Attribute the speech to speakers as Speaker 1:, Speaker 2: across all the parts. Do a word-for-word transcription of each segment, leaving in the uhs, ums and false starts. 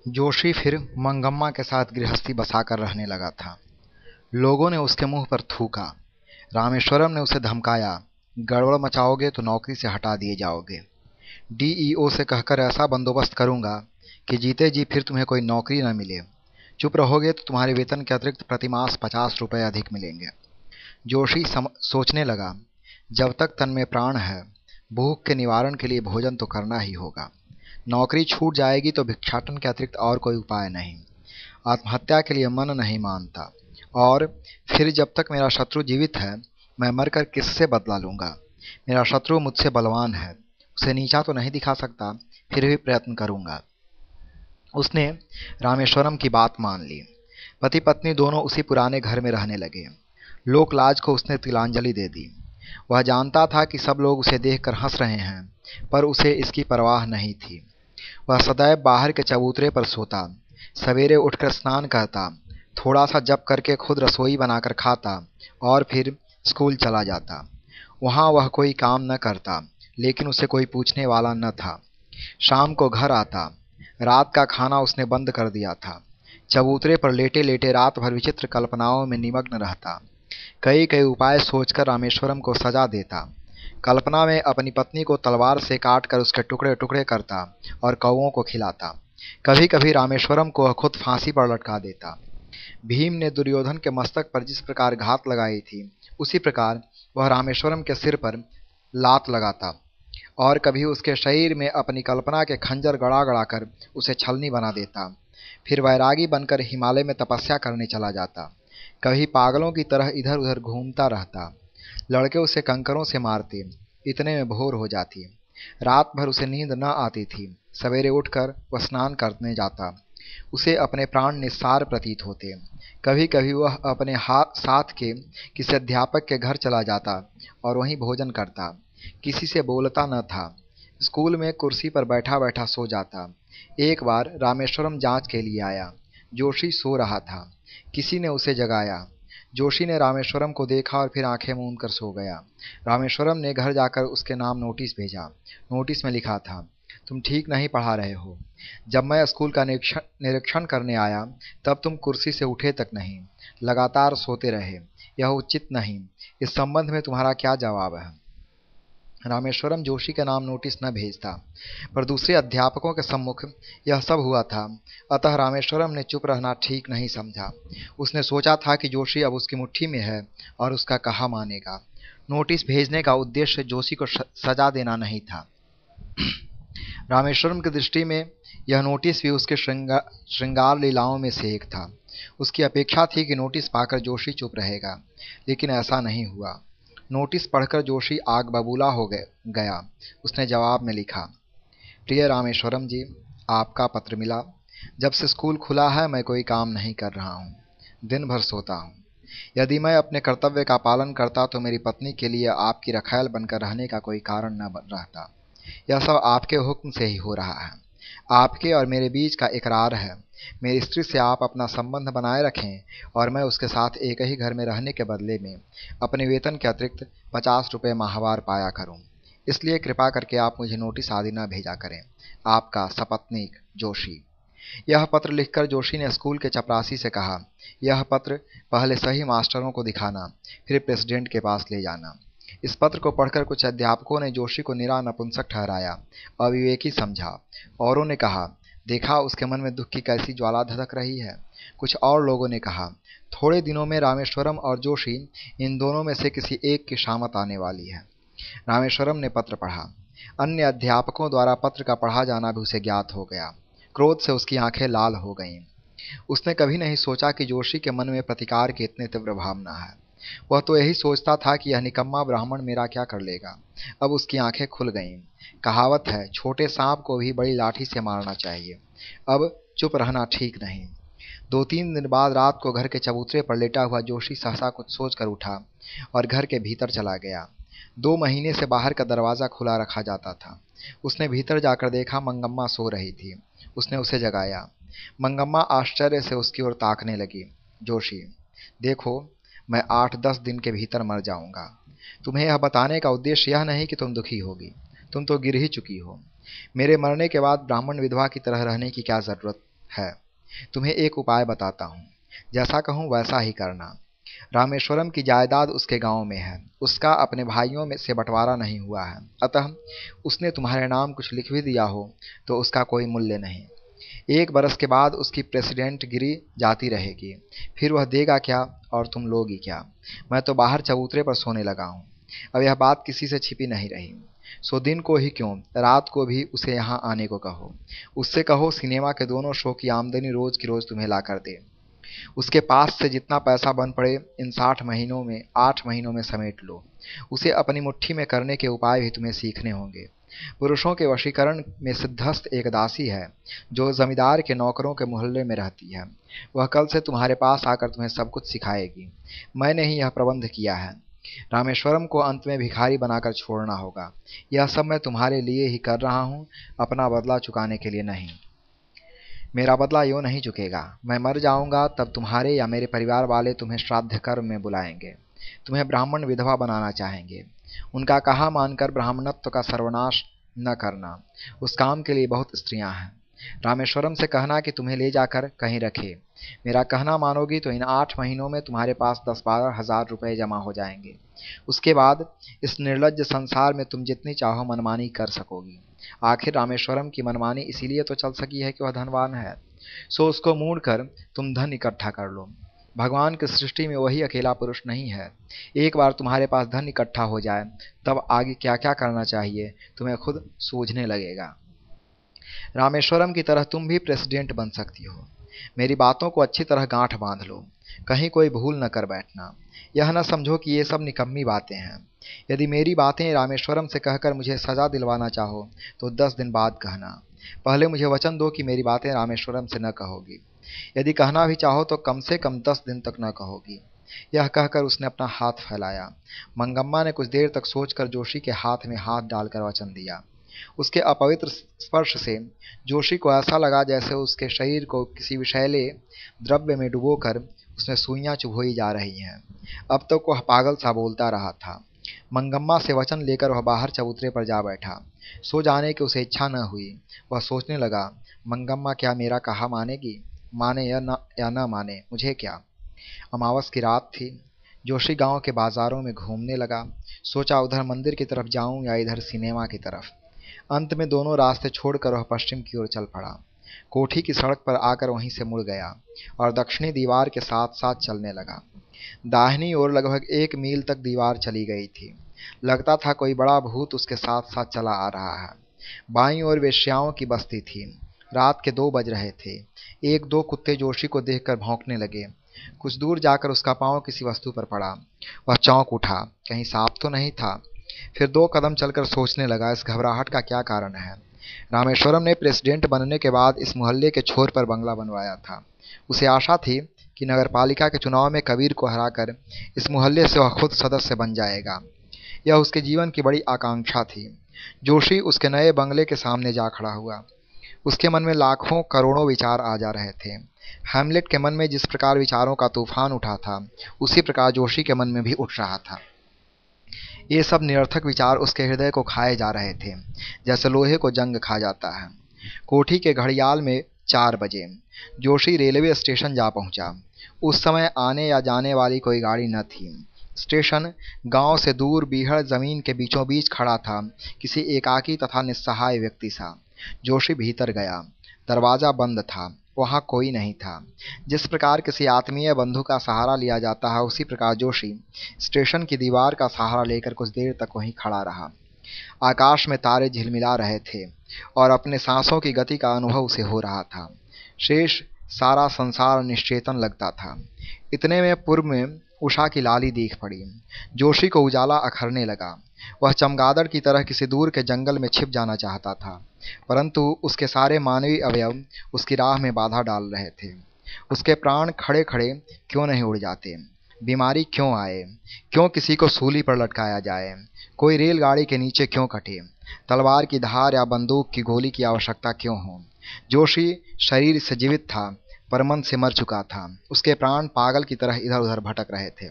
Speaker 1: जोशी फिर मंगम्मा के साथ गृहस्थी बसाकर रहने लगा था। लोगों ने उसके मुंह पर थूका। रामेश्वरम ने उसे धमकाया, गड़बड़ मचाओगे तो नौकरी से हटा दिए जाओगे। डीईओ से कहकर ऐसा बंदोबस्त करूंगा कि जीते जी फिर तुम्हें कोई नौकरी न मिले। चुप रहोगे तो तुम्हारे वेतन के अतिरिक्त प्रतिमास पचास रुपए अधिक मिलेंगे। जोशी सम, सोचने लगा, जब तक तन में प्राण है, भूख के निवारण के लिए भोजन तो करना ही होगा। नौकरी छूट जाएगी तो भिक्षाटन के अतिरिक्त और कोई उपाय नहीं। आत्महत्या के लिए मन नहीं मानता। और फिर जब तक मेरा शत्रु जीवित है, मैं मरकर किससे बदला लूंगा। मेरा शत्रु मुझसे बलवान है, उसे नीचा तो नहीं दिखा सकता, फिर भी प्रयत्न करूंगा। उसने रामेश्वरम की बात मान ली। पति पत्नी दोनों उसी पुराने घर में रहने लगे। लोक लाज को उसने तिलांजलि दे दी। वह जानता था कि सब लोग उसे देखकर हंस रहे हैं, पर उसे इसकी परवाह नहीं थी। वह सदैव बाहर के चबूतरे पर सोता, सवेरे उठकर स्नान करता, थोड़ा सा जप करके खुद रसोई बनाकर खाता और फिर स्कूल चला जाता। वहाँ वह कोई काम न करता, लेकिन उसे कोई पूछने वाला न था। शाम को घर आता। रात का खाना उसने बंद कर दिया था। चबूतरे पर लेटे लेटे रात भर विचित्र कल्पनाओं में निमग्न रहता। कई कई उपाय सोचकर रामेश्वरम को सजा देता। कल्पना में अपनी पत्नी को तलवार से काट कर उसके टुकड़े टुकड़े करता और कौओं को खिलाता। कभी कभी रामेश्वरम को वह खुद फांसी पर लटका देता। भीम ने दुर्योधन के मस्तक पर जिस प्रकार घात लगाई थी, उसी प्रकार वह रामेश्वरम के सिर पर लात लगाता और कभी उसके शरीर में अपनी कल्पना के खंजर गड़ा गड़ा कर उसे छलनी बना देता। फिर वैरागी बनकर हिमालय में तपस्या करने चला जाता। कभी पागलों की तरह इधर उधर घूमता रहता। लड़के उसे कंकरों से मारते, इतने में भोर हो जाती। रात भर उसे नींद न आती थी। सवेरे उठकर वह स्नान करने जाता। उसे अपने प्राण निस्सार प्रतीत होते। कभी कभी वह अपने हाथ साथ के किसी अध्यापक के घर चला जाता और वहीं भोजन करता। किसी से बोलता न था। स्कूल में कुर्सी पर बैठा बैठा सो जाता। एक बार रामेश्वरम जांच के लिए आया। जोशी सो रहा था। किसी ने उसे जगाया। जोशी ने रामेश्वरम को देखा और फिर आंखें मूंद कर सो गया। रामेश्वरम ने घर जाकर उसके नाम नोटिस भेजा। नोटिस में लिखा था, तुम ठीक नहीं पढ़ा रहे हो। जब मैं स्कूल का निरीक्षण निरीक्षण करने आया, तब तुम कुर्सी से उठे तक नहीं, लगातार सोते रहे। यह उचित नहीं। इस संबंध में तुम्हारा क्या जवाब है। रामेश्वरम जोशी के नाम नोटिस न भेजता, पर दूसरे अध्यापकों के सम्मुख यह सब हुआ था, अतः रामेश्वरम ने चुप रहना ठीक नहीं समझा। उसने सोचा था कि जोशी अब उसकी मुट्ठी में है और उसका कहा मानेगा। नोटिस भेजने का उद्देश्य जोशी को सजा देना नहीं था। रामेश्वरम की दृष्टि में यह नोटिस भी उसके श्रृंगार श्रृंगार लीलाओं में से एक था। उसकी अपेक्षा थी कि नोटिस पाकर जोशी चुप रहेगा, लेकिन ऐसा नहीं हुआ। नोटिस पढ़कर जोशी आग बबूला हो गया। उसने जवाब में लिखा, प्रिय रामेश्वरम जी, आपका पत्र मिला। जब से स्कूल खुला है मैं कोई काम नहीं कर रहा हूँ, दिन भर सोता हूँ। यदि मैं अपने कर्तव्य का पालन करता तो मेरी पत्नी के लिए आपकी रखैल बनकर रहने का कोई कारण न रहता। यह सब आपके हुक्म से ही हो रहा है। आपके और मेरे बीच का इकरार है। मेरी स्त्री से आप अपना संबंध बनाए रखें और मैं उसके साथ एक ही घर में रहने के बदले में अपने वेतन के अतिरिक्त पचास रुपये माहवार पाया करूं। इसलिए कृपा करके आप मुझे नोटिस आदि न भेजा करें। आपका सपत्नीक जोशी। यह पत्र लिखकर जोशी ने स्कूल के चपरासी से कहा, यह पत्र पहले सही मास्टरों को दिखाना, फिर प्रेसिडेंट के पास ले जाना। इस पत्र को पढ़कर कुछ अध्यापकों ने जोशी को निरा नपुंसक ठहराया, अविवेकी समझा। औरों ने कहा, देखा उसके मन में दुख की कैसी ज्वाला धधक रही है। कुछ और लोगों ने कहा, थोड़े दिनों में रामेश्वरम और जोशी, इन दोनों में से किसी एक की शामत आने वाली है। रामेश्वरम ने पत्र पढ़ा। अन्य अध्यापकों द्वारा पत्र का पढ़ा जाना भी उसे ज्ञात हो गया। क्रोध से उसकी आंखें लाल हो गईं। उसने कभी नहीं सोचा कि जोशी के मन में प्रतिकार की इतनी तीव्र भावना है। वह तो यही सोचता था कि यह निकम्मा ब्राह्मण मेरा क्या कर लेगा। अब उसकी आंखें खुल गईं। कहावत है, छोटे सांप को भी बड़ी लाठी से मारना चाहिए। अब चुप रहना ठीक नहीं। दो तीन दिन बाद रात को घर के चबूतरे पर लेटा हुआ जोशी सहसा कुछ सोच कर उठा और घर के भीतर चला गया। दो महीने से बाहर का दरवाज़ा खुला रखा जाता था। उसने भीतर जाकर देखा, मंगम्मा सो रही थी। उसने उसे जगाया। मंगम्मा आश्चर्य से उसकी ओर ताकने लगी। जोशी, देखो, मैं आठ दस दिन के भीतर मर जाऊंगा। तुम्हें यह बताने का उद्देश्य यह नहीं कि तुम दुखी होगी, तुम तो गिर ही चुकी हो। मेरे मरने के बाद ब्राह्मण विधवा की तरह रहने की क्या जरूरत है। तुम्हें एक उपाय बताता हूँ, जैसा कहूँ वैसा ही करना। रामेश्वरम की जायदाद उसके गांव में है, उसका अपने भाइयों में से बंटवारा नहीं हुआ है, अतः उसने तुम्हारे नाम कुछ लिख भी दिया हो तो उसका कोई मूल्य नहीं। एक बरस के बाद उसकी प्रेसिडेंट गिरी जाती रहेगी, फिर वह देगा क्या और तुम लोगी क्या। मैं तो बाहर चबूतरे पर सोने लगा हूँ। अब यह बात किसी से छिपी नहीं रही, सो दिन को ही क्यों रात को भी उसे यहाँ आने को कहो। उससे कहो सिनेमा के दोनों शो की आमदनी रोज की रोज तुम्हें ला कर दे। उसके पास से जितना पैसा बन पड़े इन साठ महीनों में आठ महीनों में समेट लो। उसे अपनी मुट्ठी में करने के उपाय भी तुम्हें सीखने होंगे। पुरुषों के वशीकरण में सिद्धस्त एक दासी है जो जमींदार के नौकरों के मोहल्ले में रहती है। वह कल से तुम्हारे पास आकर तुम्हें सब कुछ सिखाएगी। मैंने ही यह प्रबंध किया है। रामेश्वरम को अंत में भिखारी बनाकर छोड़ना होगा। यह सब मैं तुम्हारे लिए ही कर रहा हूँ, अपना बदला चुकाने के लिए नहीं। मेरा बदला यूँ नहीं चुकेगा। मैं मर जाऊंगा तब तुम्हारे या मेरे परिवार वाले तुम्हें श्राद्ध कर्म में बुलाएंगे, तुम्हें ब्राह्मण विधवा बनाना चाहेंगे। उनका कहा मानकर ब्राह्मणत्व का सर्वनाश न करना, उस काम के लिए बहुत स्त्रियां हैं। रामेश्वरम से कहना कि तुम्हें ले जाकर कहीं रखे। मेरा कहना मानोगी तो इन आठ महीनों में तुम्हारे पास दस बारह हजार रुपये जमा हो जाएंगे। उसके बाद इस निर्लज्ज संसार में तुम जितनी चाहो मनमानी कर सकोगी। आखिर रामेश्वरम की मनमानी इसीलिए तो चल सकी है कि वह धनवान है। सो उसको मूड कर तुम धन इकट्ठा कर लो। भगवान की सृष्टि में वही अकेला पुरुष नहीं है। एक बार तुम्हारे पास धन इकट्ठा हो जाए तब आगे क्या क्या करना चाहिए तुम्हें खुद सूझने लगेगा। रामेश्वरम की तरह तुम भी प्रेसिडेंट बन सकती हो। मेरी बातों को अच्छी तरह गांठ बांध लो, कहीं कोई भूल न कर बैठना। यह न समझो कि ये सब निकम्मी बातें हैं। यदि मेरी बातें रामेश्वरम से कहकर मुझे सजा दिलवाना चाहो तो दस दिन बाद कहना। पहले मुझे वचन दो कि मेरी बातें रामेश्वरम से न कहोगी। यदि कहना भी चाहो तो कम से कम दस दिन तक न कहोगी। यह कहकर उसने अपना हाथ फैलाया। मंगम्मा ने कुछ देर तक सोचकर जोशी के हाथ में हाथ डालकर वचन दिया। उसके अपवित्र स्पर्श से जोशी को ऐसा लगा जैसे उसके शरीर को किसी विषैले द्रव्य में डुबोकर उसमें सुइयां चुभोई जा रही हैं। अब तक वह पागल सा बोलता रहा था। मंगम्मा से वचन लेकर वह बाहर चबूतरे पर जा बैठा। सो जाने की उसे इच्छा न हुई। वह सोचने लगा, मंगम्मा क्या मेरा कहा मानेगी? माने या न या न माने, मुझे क्या। अमावस की रात थी। जोशी गांव के बाजारों में घूमने लगा। सोचा उधर मंदिर की तरफ जाऊं या इधर सिनेमा की तरफ। अंत में दोनों रास्ते छोड़कर वह पश्चिम की ओर चल पड़ा। कोठी की सड़क पर आकर वहीं से मुड़ गया और दक्षिणी दीवार के साथ साथ चलने लगा। दाहिनी ओर लगभग एक मील तक दीवार चली गई थी। लगता था कोई बड़ा भूत उसके साथ साथ चला आ रहा है। बाईं ओर वेश्याओं की बस्ती थी। रात के दो बज रहे थे। एक दो कुत्ते जोशी को देखकर भौंकने लगे। कुछ दूर जाकर उसका पांव किसी वस्तु पर पड़ा। वह चौंक उठा, कहीं सांप तो नहीं था। फिर दो कदम चलकर सोचने लगा, इस घबराहट का क्या कारण है। रामेश्वरम ने प्रेसिडेंट बनने के बाद इस मोहल्ले के छोर पर बंगला बनवाया था। उसे आशा थी कि नगरपालिका के चुनाव में कबीर को हराकर इस मोहल्ले से वह खुद सदस्य बन जाएगा। यह उसके जीवन की बड़ी आकांक्षा थी। जोशी उसके नए बंगले के सामने जा खड़ा हुआ। उसके मन में लाखों करोड़ों विचार आ जा रहे थे। हैमलेट के मन में जिस प्रकार विचारों का तूफान उठा था उसी प्रकार जोशी के मन में भी उठ रहा था। ये सब निरर्थक विचार उसके हृदय को खाए जा रहे थे, जैसे लोहे को जंग खा जाता है। कोठी के घड़ियाल में चार बजे। जोशी रेलवे स्टेशन जा पहुंचा। उस समय आने या जाने वाली कोई गाड़ी न थी। स्टेशन गांव से दूर बीहड़ जमीन के बीचों बीच खड़ा था, किसी एकाकी तथा निस्सहाय व्यक्ति सा। जोशी भीतर गया। दरवाजा बंद था, वहां कोई नहीं था। जिस प्रकार किसी आत्मीय बंधु का सहारा लिया जाता है उसी प्रकार जोशी स्टेशन की दीवार का सहारा लेकर कुछ देर तक वहीं खड़ा रहा। आकाश में तारे झिलमिला रहे थे और अपने सांसों की गति का अनुभव उसे हो रहा था। शेष सारा संसार निश्चेतन लगता था। इतने में पूर्व में उषा की लाली दिख पड़ी। जोशी को उजाला अखरने लगा। वह चमगादड़ की तरह किसी दूर के जंगल में छिप जाना चाहता था, परंतु उसके सारे मानवीय अवयव उसकी राह में बाधा डाल रहे थे। उसके प्राण खड़े खड़े क्यों नहीं उड़ जाते? बीमारी क्यों आए? क्यों किसी को सूली पर लटकाया जाए? कोई रेलगाड़ी के नीचे क्यों कटे? तलवार की धार या बंदूक की गोली की आवश्यकता क्यों हो? जोशी शरीर से जीवित था पर मन से मर चुका था। उसके प्राण पागल की तरह इधर उधर भटक रहे थे।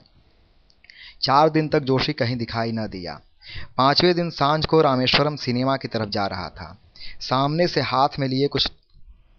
Speaker 1: चार दिन तक जोशी कहीं दिखाई न दिया। पांचवें दिन सांझ को रामेश्वरम सिनेमा की तरफ जा रहा था। सामने से हाथ में लिए कुछ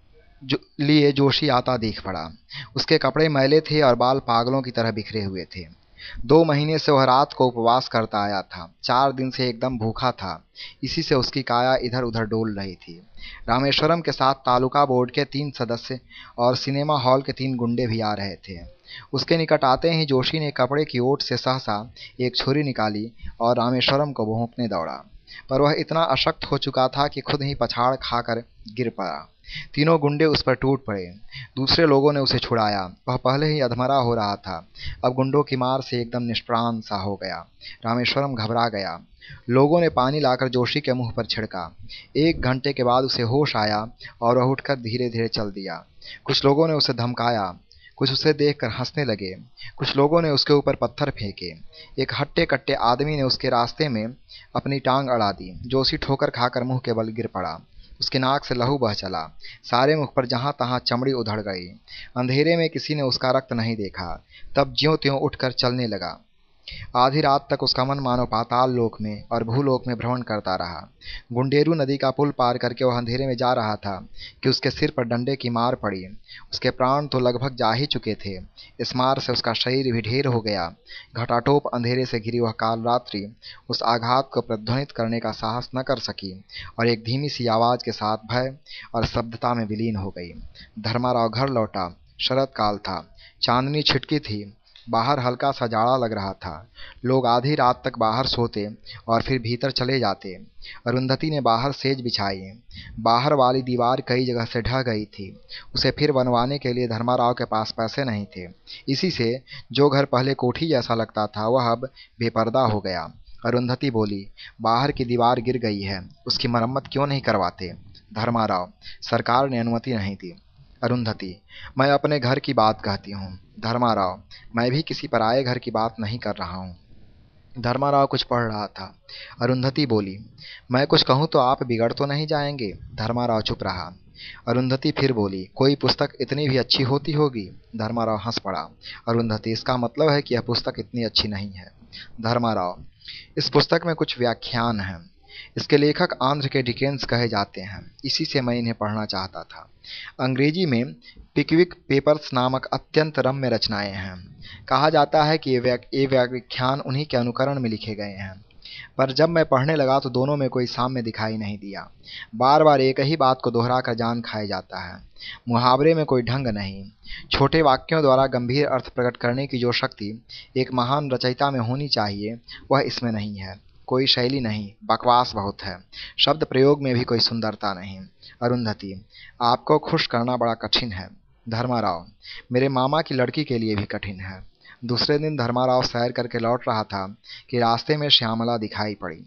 Speaker 1: जो लिए जोशी आता देख पड़ा। उसके कपड़े मैले थे और बाल पागलों की तरह बिखरे हुए थे। दो महीने से वह रात को उपवास करता आया था। चार दिन से एकदम भूखा था। इसी से उसकी काया इधर उधर डोल रही थी। रामेश्वरम के साथ तालुका बोर्ड के तीन सदस्य और सिनेमा हॉल के तीन गुंडे भी आ रहे थे। उसके निकट आते ही जोशी ने कपड़े की ओट से सहसा एक छुरी निकाली और रामेश्वरम को भोंकने दौड़ा, पर वह इतना अशक्त हो चुका था कि खुद ही पछाड़ खाकर गिर पड़ा। तीनों गुंडे उस पर टूट पड़े। दूसरे लोगों ने उसे छुड़ाया। वह पहले ही अधमरा हो रहा था, अब गुंडों की मार से एकदम निष्प्राण सा हो गया। रामेश्वरम घबरा गया। लोगों ने पानी लाकर जोशी के मुंह पर छिड़का। एक घंटे के बाद उसे होश आया और वह उठकर धीरे धीरे चल दिया। कुछ लोगों ने उसे धमकाया, कुछ उसे देखकर हंसने लगे, कुछ लोगों ने उसके ऊपर पत्थर फेंके। एक हट्टे कट्टे आदमी ने उसके रास्ते में अपनी टांग अड़ा दी। जोशी ठोकर खाकर मुंह के बल गिर पड़ा। उसकी नाक से लहू बह चला। सारे मुख पर जहां तहां चमड़ी उधड़ गई। अंधेरे में किसी ने उसका रक्त नहीं देखा। तब ज्यों त्यों उठकर चलने लगा। आधी रात तक उसका मन मानो पाताल लोक में और भूलोक में भ्रमण करता रहा। गुंडेरू नदी का पुल पार करके वह अंधेरे में जा रहा था कि उसके सिर पर डंडे की मार पड़ी। उसके प्राण तो लगभग जा ही चुके थे। इस मार से उसका शरीर भी ढेर हो गया। घटाटोप अंधेरे से घिरी वह काल रात्रि उस आघात को प्रतिध्वनित करने का साहस न कर सकी और एक धीमी सी आवाज के साथ भय और स्तब्धता में विलीन हो गई। धर्माराव घर लौटा। शरत काल था। चांदनी छिटकी थी। बाहर हल्का सा जाड़ा लग रहा था। लोग आधी रात तक बाहर सोते और फिर भीतर चले जाते। अरुंधति ने बाहर सेज बिछाई। बाहर वाली दीवार कई जगह से ढह गई थी। उसे फिर बनवाने के लिए धर्माराव के पास पैसे नहीं थे। इसी से जो घर पहले कोठी जैसा लगता था वह अब बेपर्दा हो गया। अरुंधति बोली, बाहर की दीवार गिर गई है, उसकी मरम्मत क्यों नहीं करवाते? धर्माराव, सरकार ने अनुमति नहीं दी। अरुंधति, मैं अपने घर की बात कहती हूँ। धर्माराव, मैं भी किसी पराये घर की बात नहीं कर रहा हूँ। धर्माराव कुछ पढ़ रहा था। अरुंधति बोली, मैं कुछ कहूँ तो आप बिगड़ तो नहीं जाएंगे? धर्माराव चुप रहा। अरुंधति फिर बोली, कोई पुस्तक इतनी भी अच्छी होती होगी? धर्माराव हंस पड़ा। अरुंधति, इसका मतलब है कि यह पुस्तक इतनी अच्छी नहीं है। धर्माराव, इस पुस्तक में कुछ व्याख्यान हैं। इसके लेखक आंध्र के डिकेंस कहे जाते हैं। इसी से मैं इन्हें पढ़ना चाहता था। अंग्रेजी में पिकविक पेपर्स नामक अत्यंत रम्य रचनाएं हैं। कहा जाता है कि ये व्याख्यान उन्हीं के अनुकरण में लिखे गए हैं, पर जब मैं पढ़ने लगा तो दोनों में कोई साम्य दिखाई नहीं दिया। बार बार एक ही बात को दोहराकर जान खाया जाता है। मुहावरे में कोई ढंग नहीं। छोटे वाक्यों द्वारा गंभीर अर्थ प्रकट करने की जो शक्ति एक महान रचयिता में होनी चाहिए वह इसमें नहीं है। कोई शैली नहीं, बकवास बहुत है। शब्द प्रयोग में भी कोई सुंदरता नहीं। अरुंधति, आपको खुश करना बड़ा कठिन है। धर्माराव, मेरे मामा की लड़की के लिए भी कठिन है। दूसरे दिन धर्माराव सैर करके लौट रहा था कि रास्ते में श्यामला दिखाई पड़ी।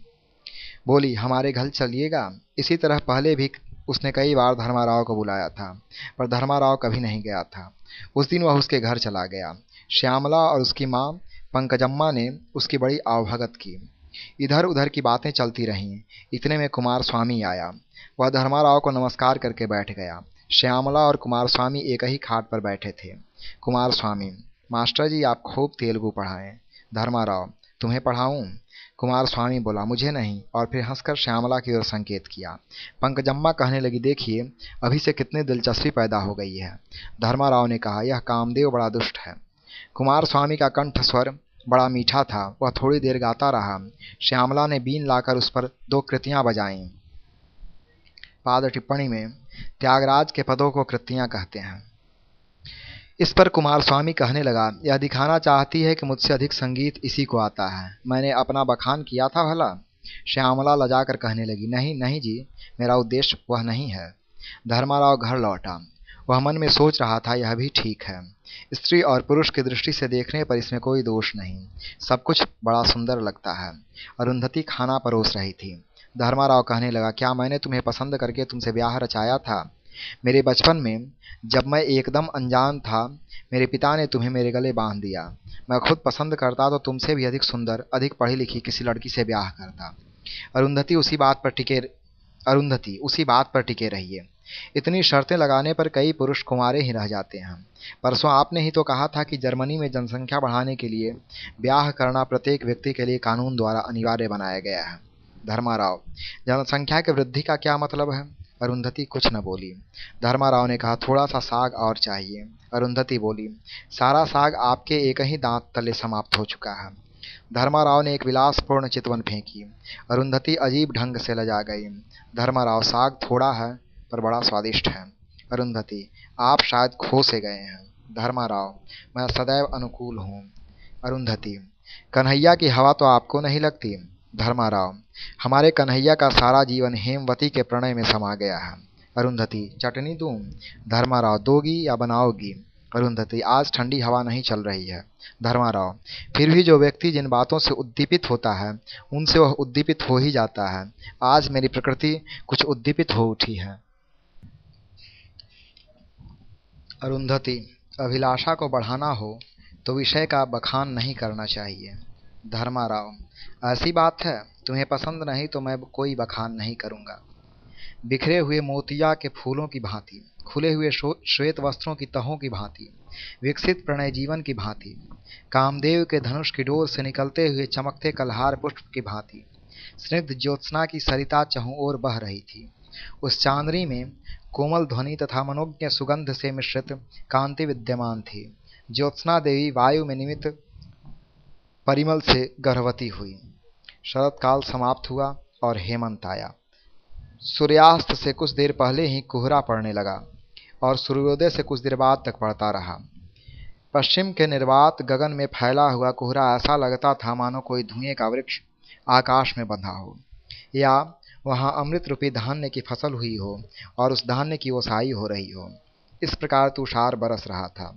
Speaker 1: बोली, हमारे घर चलिएगा? इसी तरह पहले भी उसने कई बार धर्माराव को बुलाया था, पर धर्माराव कभी नहीं गया था। उस दिन वह उसके घर चला गया। श्यामला और उसकी माँ पंकजम्मा ने उसकी बड़ी आवभगत की। इधर उधर की बातें चलती रहीं। इतने में कुमार स्वामी आया। वह धर्माराव को नमस्कार करके बैठ गया। श्यामला और कुमार स्वामी एक ही खाट पर बैठे थे। कुमार स्वामी, मास्टर जी आप खूब तेलुगु पढ़ाएं। धर्माराव, तुम्हें पढ़ाऊं? कुमार स्वामी बोला, मुझे नहीं, और फिर हंसकर श्यामला की ओर संकेत किया। पंकजम्मा कहने लगी, देखिए अभी से कितनी दिलचस्पी पैदा हो गई है। धर्माराव ने कहा, यह कामदेव बड़ा दुष्ट है। कुमार स्वामी का कंठ स्वर बड़ा मीठा था। वह थोड़ी देर गाता रहा। श्यामला ने बीन लाकर उस पर दो कृतियां बजाईं। पाद टिप्पणी में त्यागराज के पदों को कृतियां कहते हैं। इस पर कुमार स्वामी कहने लगा, यह दिखाना चाहती है कि मुझसे अधिक संगीत इसी को आता है। मैंने अपना बखान किया था भला? श्यामला लजाकर कहने लगी, नहीं नहीं जी, मेरा उद्देश्य वह नहीं है। धर्माराव घर लौटा। वह मन में सोच रहा था, यह भी ठीक है। स्त्री और पुरुष की दृष्टि से देखने पर इसमें कोई दोष नहीं। सब कुछ बड़ा सुंदर लगता है। अरुंधति खाना परोस रही थी। धर्माराव कहने लगा, क्या मैंने तुम्हें पसंद करके तुमसे ब्याह रचाया था? मेरे बचपन में जब मैं एकदम अनजान था, मेरे पिता ने तुम्हें मेरे गले बांध दिया। मैं खुद पसंद करता तो तुमसे भी अधिक सुंदर, अधिक पढ़ी लिखी किसी लड़की से ब्याह करता। अरुंधति उसी बात पर टिके अरुंधति उसी बात पर टिके रहिए। इतनी शर्तें लगाने पर कई पुरुष कुंवारे ही रह जाते हैं। परसों आपने ही तो कहा था कि जर्मनी में जनसंख्या बढ़ाने के लिए ब्याह करना प्रत्येक व्यक्ति के लिए कानून द्वारा अनिवार्य बनाया गया है। धर्माराव, जनसंख्या की वृद्धि का क्या मतलब है? अरुंधति कुछ न बोली। धर्माराव ने कहा, थोड़ा सा साग और चाहिए। अरुंधति बोली, सारा साग आपके एक ही दांत तले समाप्त हो चुका है। धर्माराव ने एक विलासपूर्ण चितवन फेंकी। अरुंधति अजीब ढंग से लजा गई। धर्माराव, साग थोड़ा है पर बड़ा स्वादिष्ट है। अरुंधति, आप शायद खो से गए हैं। धर्माराव, मैं सदैव अनुकूल हूँ। अरुंधति, कन्हैया की हवा तो आपको नहीं लगती। धर्माराव, हमारे कन्हैया का सारा जीवन हेमवती के प्रणय में समा गया है। अरुंधति, चटनी दूं? धर्माराव, दोगी या बनाओगी? अरुंधति, आज ठंडी हवा नहीं चल रही है। धर्माराव, फिर भी जो व्यक्ति जिन बातों से उद्दीपित होता है उनसे वह उद्दीपित हो ही जाता है। आज मेरी प्रकृति कुछ उद्दीपित हो उठी है। अरुंधति, अभिलाषा को बढ़ाना हो तो विषय का बखान नहीं करना चाहिए। धर्माराव, ऐसी बात है, तुम्हें पसंद नहीं तो मैं कोई बखान नहीं करूंगा। बिखरे हुए मोतिया के फूलों की भांति, खुले हुए श्वेत वस्त्रों की तहों की भांति, विकसित प्रणय जीवन की भांति, कामदेव के धनुष की डोर से निकलते हुए चमकते कलहार पुष्प की भांति स्निग्ध ज्योत्सना की सरिता चहुं ओर बह रही थी। उस चांदनी में कोमल ध्वनि तथा मनोज्ञ सुगंध से मिश्रित कांति विद्यमान थी। ज्योत्सना देवी वायु में निमित परिमल से गर्भवती हुई। शरत काल समाप्त हुआ और हेमंत आया। सूर्यास्त से कुछ देर पहले ही कोहरा पड़ने लगा और सूर्योदय से कुछ देर बाद तक पड़ता रहा। पश्चिम के निर्वात गगन में फैला हुआ कोहरा ऐसा लगता था मानो कोई धुएं का वृक्ष आकाश में बंधा हो, या वहां अमृत रूपी धान्य की फसल हुई हो और उस धान्य की ओसाई हो रही हो। इस प्रकार तुषार बरस रहा था।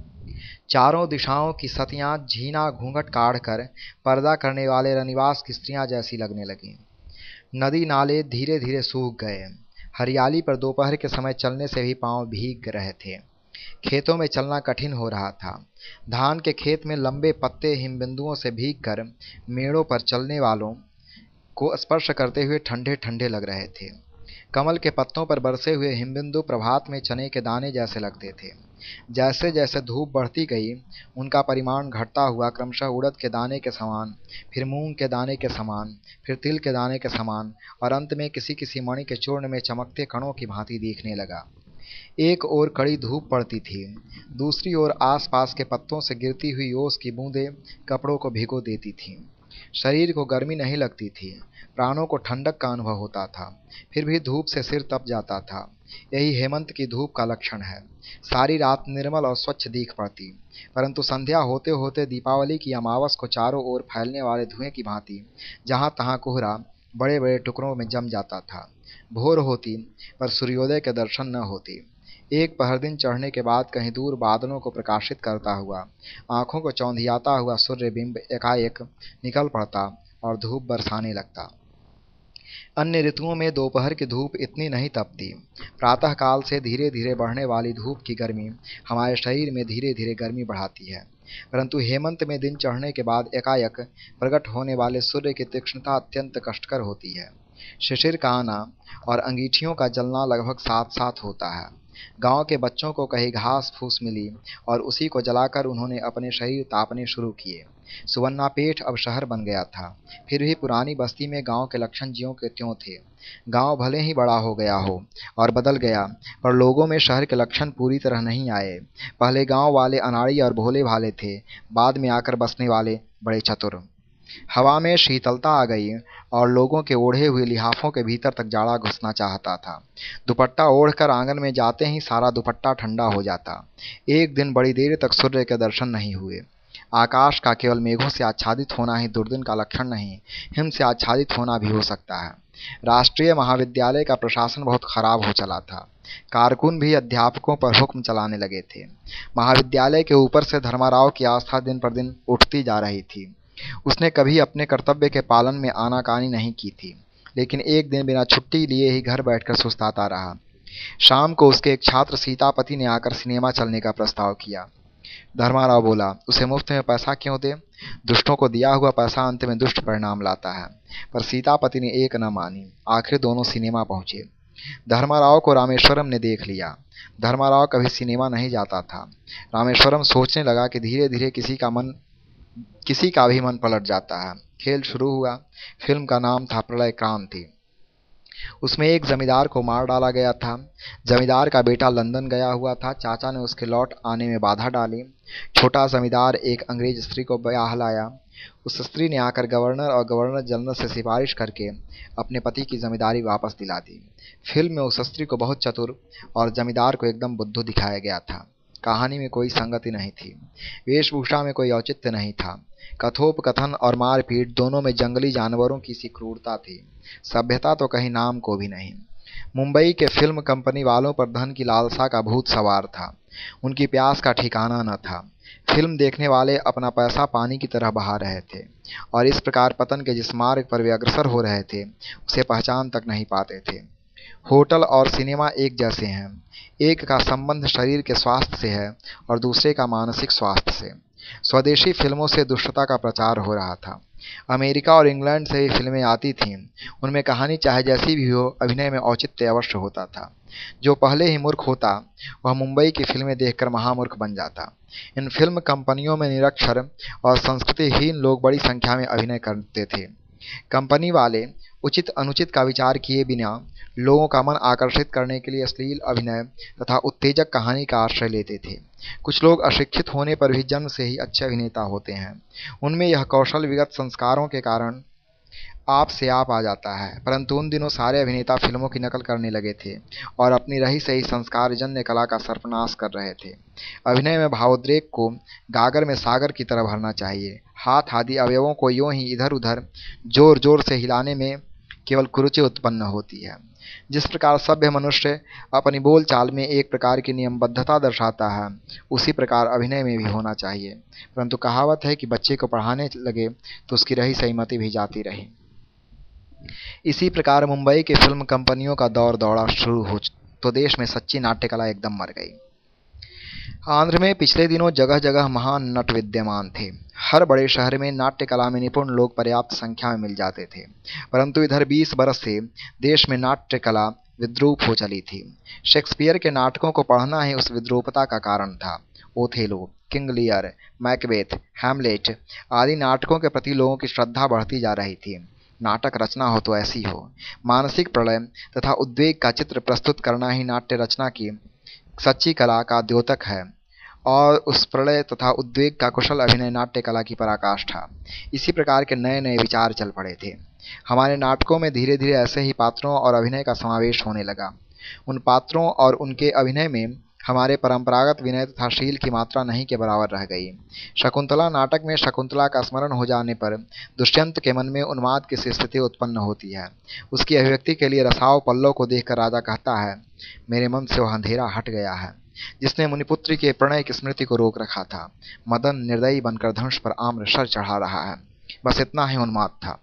Speaker 1: चारों दिशाओं की सतियां झीना घूंघट काढ़ कर पर्दा करने वाले रनिवास की स्त्रियां जैसी लगने लगीं। नदी नाले धीरे धीरे सूख गए। हरियाली पर दोपहर के समय चलने से भी पांव भीग रहे थे। खेतों में चलना कठिन हो रहा था। धान के खेत में लंबे पत्ते हिमबिंदुओं से भीग कर मेड़ों पर चलने वालों को स्पर्श करते हुए ठंडे ठंडे लग रहे थे। कमल के पत्तों पर बरसे हुए हिमबिंदु प्रभात में चने के दाने जैसे लगते थे। जैसे जैसे धूप बढ़ती गई उनका परिमाण घटता हुआ क्रमशः उड़द के दाने के समान, फिर मूंग के दाने के समान, फिर तिल के दाने के समान और अंत में किसी किसी मणि के चूर्ण में चमकते कणों की भांति दिखने लगा। एक ओर कड़ी धूप पड़ती थी, दूसरी ओर आसपास के पत्तों से गिरती हुई ओस की बूंदें कपड़ों को भिगो देती थीं। शरीर को गर्मी नहीं लगती थी, प्राणों को ठंडक का अनुभव होता था, फिर भी धूप से सिर तप जाता था। यही हेमंत की धूप का लक्षण है। सारी रात निर्मल और स्वच्छ दिख पड़ती, परंतु संध्या होते होते दीपावली की अमावस को चारों ओर फैलने वाले धुएं की भांति जहां तहां कोहरा बड़े बड़े टुकड़ों में जम जाता था। भोर होती पर सूर्योदय के दर्शन न होते। एक पहर दिन चढ़ने के बाद कहीं दूर बादलों को प्रकाशित करता हुआ आंखों को चौंधियाता हुआ सूर्य बिंब एकाएक निकल पड़ता और धूप बरसाने लगता। अन्य ऋतुओं में दोपहर की धूप इतनी नहीं तपती। प्रातः काल से धीरे धीरे बढ़ने वाली धूप की गर्मी हमारे शरीर में धीरे धीरे गर्मी बढ़ाती है, परंतु हेमंत में दिन चढ़ने के बाद एकाएक प्रकट होने वाले सूर्य की तीक्ष्णता अत्यंत कष्टकर होती है। शिशिर का आना और अंगीठियों का जलना लगभग साथ साथ होता है। गांव के बच्चों को कहीं घास फूस मिली और उसी को जलाकर उन्होंने अपने शरीर तापने शुरू किए। सुवर्णापेट अब शहर बन गया था, फिर भी पुरानी बस्ती में गांव के लक्षण ज्यों के त्यों थे। गांव भले ही बड़ा हो गया हो और बदल गया, पर लोगों में शहर के लक्षण पूरी तरह नहीं आए। पहले गांव वाले अनाड़ी और भोले भाले थे, बाद में आकर बसने वाले बड़े चतुर। हवा में शीतलता आ गई और लोगों के ओढ़े हुए लिहाफों के भीतर तक जाड़ा घुसना चाहता था। दुपट्टा ओढ़कर आंगन में जाते ही सारा दुपट्टा ठंडा हो जाता। एक दिन बड़ी देर तक सूर्य के दर्शन नहीं हुए। आकाश का केवल मेघों से आच्छादित होना ही दुर्दिन का लक्षण नहीं, हिम से आच्छादित होना भी हो सकता है। राष्ट्रीय महाविद्यालय का प्रशासन बहुत खराब हो चला था। कारकुन भी अध्यापकों पर हुक्म चलाने लगे थे। महाविद्यालय के ऊपर से धर्माराव की आस्था दिन पर दिन उठती जा रही थी। उसने कभी अपने कर्तव्य के पालन में आनाकानी नहीं की थी, लेकिन एक दिन बिना छुट्टी लिए ही घर बैठकर सुस्ताता रहा। शाम को उसके एक छात्र सीतापति ने आकर सिनेमा चलने का प्रस्ताव किया। धर्माराव बोला, उसे मुफ्त में पैसा क्यों दे? दुष्टों को दिया हुआ पैसा अंत में दुष्ट परिणाम लाता है। पर सीतापति ने एक न मानी। आखिर दोनों सिनेमा पहुंचे। धर्माराव को रामेश्वरम ने देख लिया। धर्माराव कभी सिनेमा नहीं जाता था। रामेश्वरम सोचने लगा कि धीरे धीरे किसी का मन किसी का भी मन पलट जाता है। खेल शुरू हुआ। फिल्म का नाम था प्रलय क्रांति। उसमें एक जमींदार को मार डाला गया था। जमींदार का बेटा लंदन गया हुआ था। चाचा ने उसके लौट आने में बाधा डाली। छोटा जमींदार एक अंग्रेज स्त्री को ब्याह लाया। उस स्त्री ने आकर गवर्नर और गवर्नर जनरल से सिफारिश करके अपने पति की जमींदारी वापस दिला दी। फिल्म में उस स्त्री को बहुत चतुर और जमींदार को एकदम बुद्धू दिखाया गया था। कहानी में कोई संगति नहीं थी। वेशभूषा में कोई औचित्य नहीं था। कथोपकथन और मारपीट दोनों में जंगली जानवरों की सी क्रूरता थी। सभ्यता तो कहीं नाम को भी नहीं। मुंबई के फिल्म कंपनी वालों पर धन की लालसा का भूत सवार था। उनकी प्यास का ठिकाना न था। फिल्म देखने वाले अपना पैसा पानी की तरह बहा रहे थे और इस प्रकार पतन के जिस मार्ग पर वे अग्रसर हो रहे थे उसे पहचान तक नहीं पाते थे। होटल और सिनेमा एक जैसे हैं। एक का संबंध शरीर के स्वास्थ्य से है और दूसरे का मानसिक स्वास्थ्य से। स्वदेशी फिल्मों से दुष्टता का प्रचार हो रहा था। अमेरिका और इंग्लैंड से भी फिल्में आती थीं। उनमें कहानी चाहे जैसी भी हो, अभिनय में औचित्य अवश्य होता था। जो पहले ही मूर्ख होता वह मुंबई की फिल्में देखकर महामूर्ख बन जाता। इन फिल्म कंपनियों में निरक्षर और संस्कृतिहीन लोग बड़ी संख्या में अभिनय करते थे। कंपनी वाले उचित अनुचित का विचार किए बिना लोगों का मन आकर्षित करने के लिए अश्लील अभिनय तथा उत्तेजक कहानी का आश्रय लेते थे। कुछ लोग अशिक्षित होने पर भी जन्म से ही अच्छे अभिनेता होते हैं। उनमें यह कौशल विगत संस्कारों के कारण आप से आप आ जाता है। परंतु उन दिनों सारे अभिनेता फिल्मों की नकल करने लगे थे और अपनी रही सही संस्कारजन्य कला का सर्वनाश कर रहे थे। अभिनय में भावोद्रेक को गागर में सागर की तरह भरना चाहिए। हाथ आदि अवयवों को यूं ही इधर उधर जोर जोर से हिलाने में केवल कुरुचि उत्पन्न होती है। जिस प्रकार सभ्य मनुष्य अपनी बोल चाल में एक प्रकार की नियमबद्धता दर्शाता है, उसी प्रकार अभिनय में भी होना चाहिए। परंतु कहावत है कि बच्चे को पढ़ाने लगे तो उसकी रही सहमति भी जाती रही। इसी प्रकार मुंबई के फिल्म कंपनियों का दौर दौड़ा शुरू हो तो देश में सच्ची नाट्य कला एकदम मर गई। आंध्र में पिछले दिनों जगह जगह महान नट विद्यमान थे। हर बड़े शहर में नाट्य कला में निपुण लोग पर्याप्त संख्या में मिल जाते थे। परंतु इधर बीस बरस से देश में नाट्य कला विद्रूप हो चली थी। शेक्सपियर के नाटकों को पढ़ना ही उस विद्रूपता का कारण था। Othello, King Lear, Macbeth, Hamlet आदि नाटकों के प्रति लोगों की श्रद्धा बढ़ती जा रही थी। नाटक रचना हो तो ऐसी हो। मानसिक प्रलय तथा उद्वेग का चित्र प्रस्तुत करना ही नाट्य रचना की सच्ची कला का द्योतक है और उस प्रलय तथा उद्वेग का कुशल अभिनय नाट्य कला की पराकाष्ठा। इसी प्रकार के नए नए विचार चल पड़े थे। हमारे नाटकों में धीरे धीरे ऐसे ही पात्रों और अभिनय का समावेश होने लगा। उन पात्रों और उनके अभिनय में हमारे परंपरागत विनय तथा शील की मात्रा नहीं के बराबर रह गई। शकुंतला नाटक में शकुंतला का स्मरण हो जाने पर दुष्यंत के मन में उन्माद की सी स्थिति उत्पन्न होती है। उसकी अभिव्यक्ति के लिए रसाव पल्लव को देखकर राजा कहता है, मेरे मन से वह अंधेरा हट गया है जिसने मुनिपुत्री के प्रणय की स्मृति को रोक रखा था। मदन निर्दयी बनकर धनुष पर आम्र सर चढ़ा रहा है। बस इतना ही उन्माद था।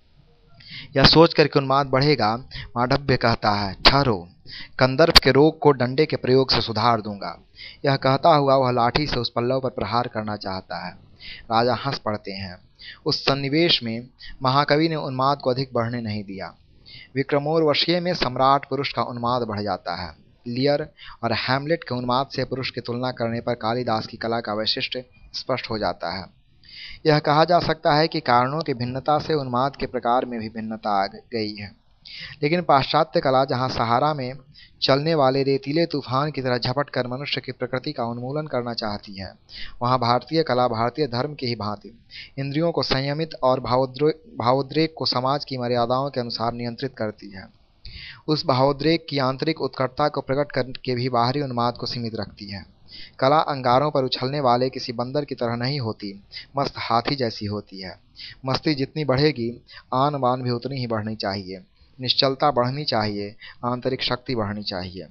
Speaker 1: यह सोचकर कि उन्माद बढ़ेगा, मांडव्य कहता है, ठहरो, कंदर्प के रोग को डंडे के प्रयोग से सुधार दूंगा। यह कहता हुआ वह लाठी से उस पल्लव पर प्रहार करना चाहता है। राजा हंस पड़ते हैं। उस सन्निवेश में महाकवि ने उन्माद को अधिक बढ़ने नहीं दिया। विक्रमोर्वशीय में सम्राट पुरुष का उन्माद बढ़ जाता है। लियर और हैमलेट के उन्माद से पुरुष की तुलना करने पर कालिदास की कला का वैशिष्ट्य स्पष्ट हो जाता है। यह कहा जा सकता है कि कारणों की भिन्नता से उन्माद के प्रकार में भी भिन्नता आ गई है। लेकिन पाश्चात्य कला जहाँ सहारा में चलने वाले रेतीले तूफान की तरह झपट कर मनुष्य की प्रकृति का उन्मूलन करना चाहती है, वहाँ भारतीय कला भारतीय धर्म की ही भांति इंद्रियों को संयमित और भावोद्रेक को समाज की मर्यादाओं के अनुसार नियंत्रित करती है। उस भावोद्रेक की आंतरिक उत्कटता को प्रकट करके भी बाहरी उन्माद को सीमित रखती है। कला अंगारों पर उछलने वाले किसी बंदर की तरह नहीं होती, मस्त हाथी जैसी होती है। मस्ती जितनी बढ़ेगी, आन बान भी उतनी ही बढ़नी चाहिए। निश्चलता बढ़नी चाहिए, आंतरिक शक्ति बढ़नी चाहिए।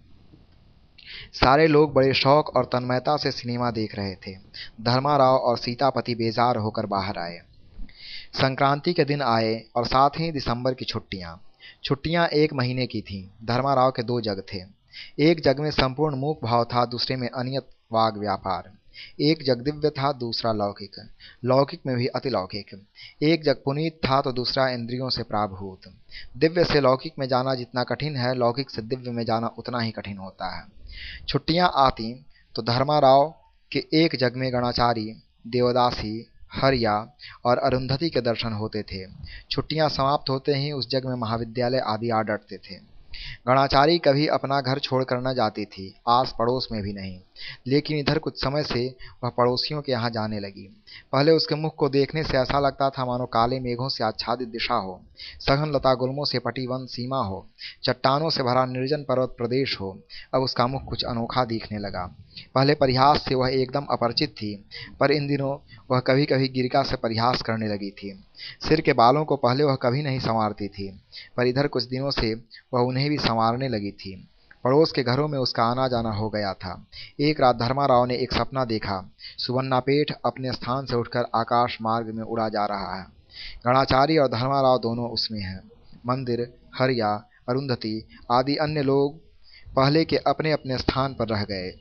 Speaker 1: सारे लोग बड़े शौक और तन्मयता से सिनेमा देख रहे थे। धर्माराव और सीतापति बेजार होकर बाहर आए। संक्रांति के दिन आए और साथ ही दिसंबर की छुट्टियां। छुट्टियां एक महीने की थीं। धर्माराव के दो जग थे। एक जग में संपूर्ण मूक भाव था, दूसरे में अनियत वाग व्यापार। एक जग दिव्य था, दूसरा लौकिक, लौकिक में भी अतिलौकिक। एक जग पुनीत था तो दूसरा इंद्रियों से प्राभूत। दिव्य से लौकिक में जाना जितना कठिन है, लौकिक से दिव्य में जाना उतना ही कठिन होता है। छुट्टियां आती तो धर्माराव के एक जग में गणाचारी, देवदासी, हरिया और अरुंधति के दर्शन होते थे। छुट्टियां समाप्त होते ही उस जग में महाविद्यालय आदि आ डटते थे। गणाचारी कभी अपना घर छोड़कर न जाती थी, आस पड़ोस में भी नहीं। लेकिन इधर कुछ समय से वह पड़ोसियों के यहाँ जाने लगी। पहले उसके मुख को देखने से ऐसा लगता था मानो काले मेघों से आच्छादित दिशा हो, सघन लता गुल्मों से पटी वन सीमा हो, चट्टानों से भरा निर्जन पर्वत प्रदेश हो। अब उसका मुख कुछ अनोखा दिखने लगा। पहले परिहास से वह एकदम अपरिचित थी, पर इन दिनों वह कभी कभी गिरिका से परिहास करने लगी थी। सिर के बालों को पहले वह कभी नहीं संवारती थी, पर इधर कुछ दिनों से वह उन्हें भी संवारने लगी थी। पड़ोस के घरों में उसका आना जाना हो गया था। एक रात धर्माराव ने एक सपना देखा। सुवर्णापेट अपने स्थान से उठकर आकाश मार्ग में उड़ा जा रहा है। गणाचारी और धर्माराव दोनों उसमें हैं। मंदिर, हरिया, अरुंधति आदि अन्य लोग पहले के अपने अपने स्थान पर रह गए।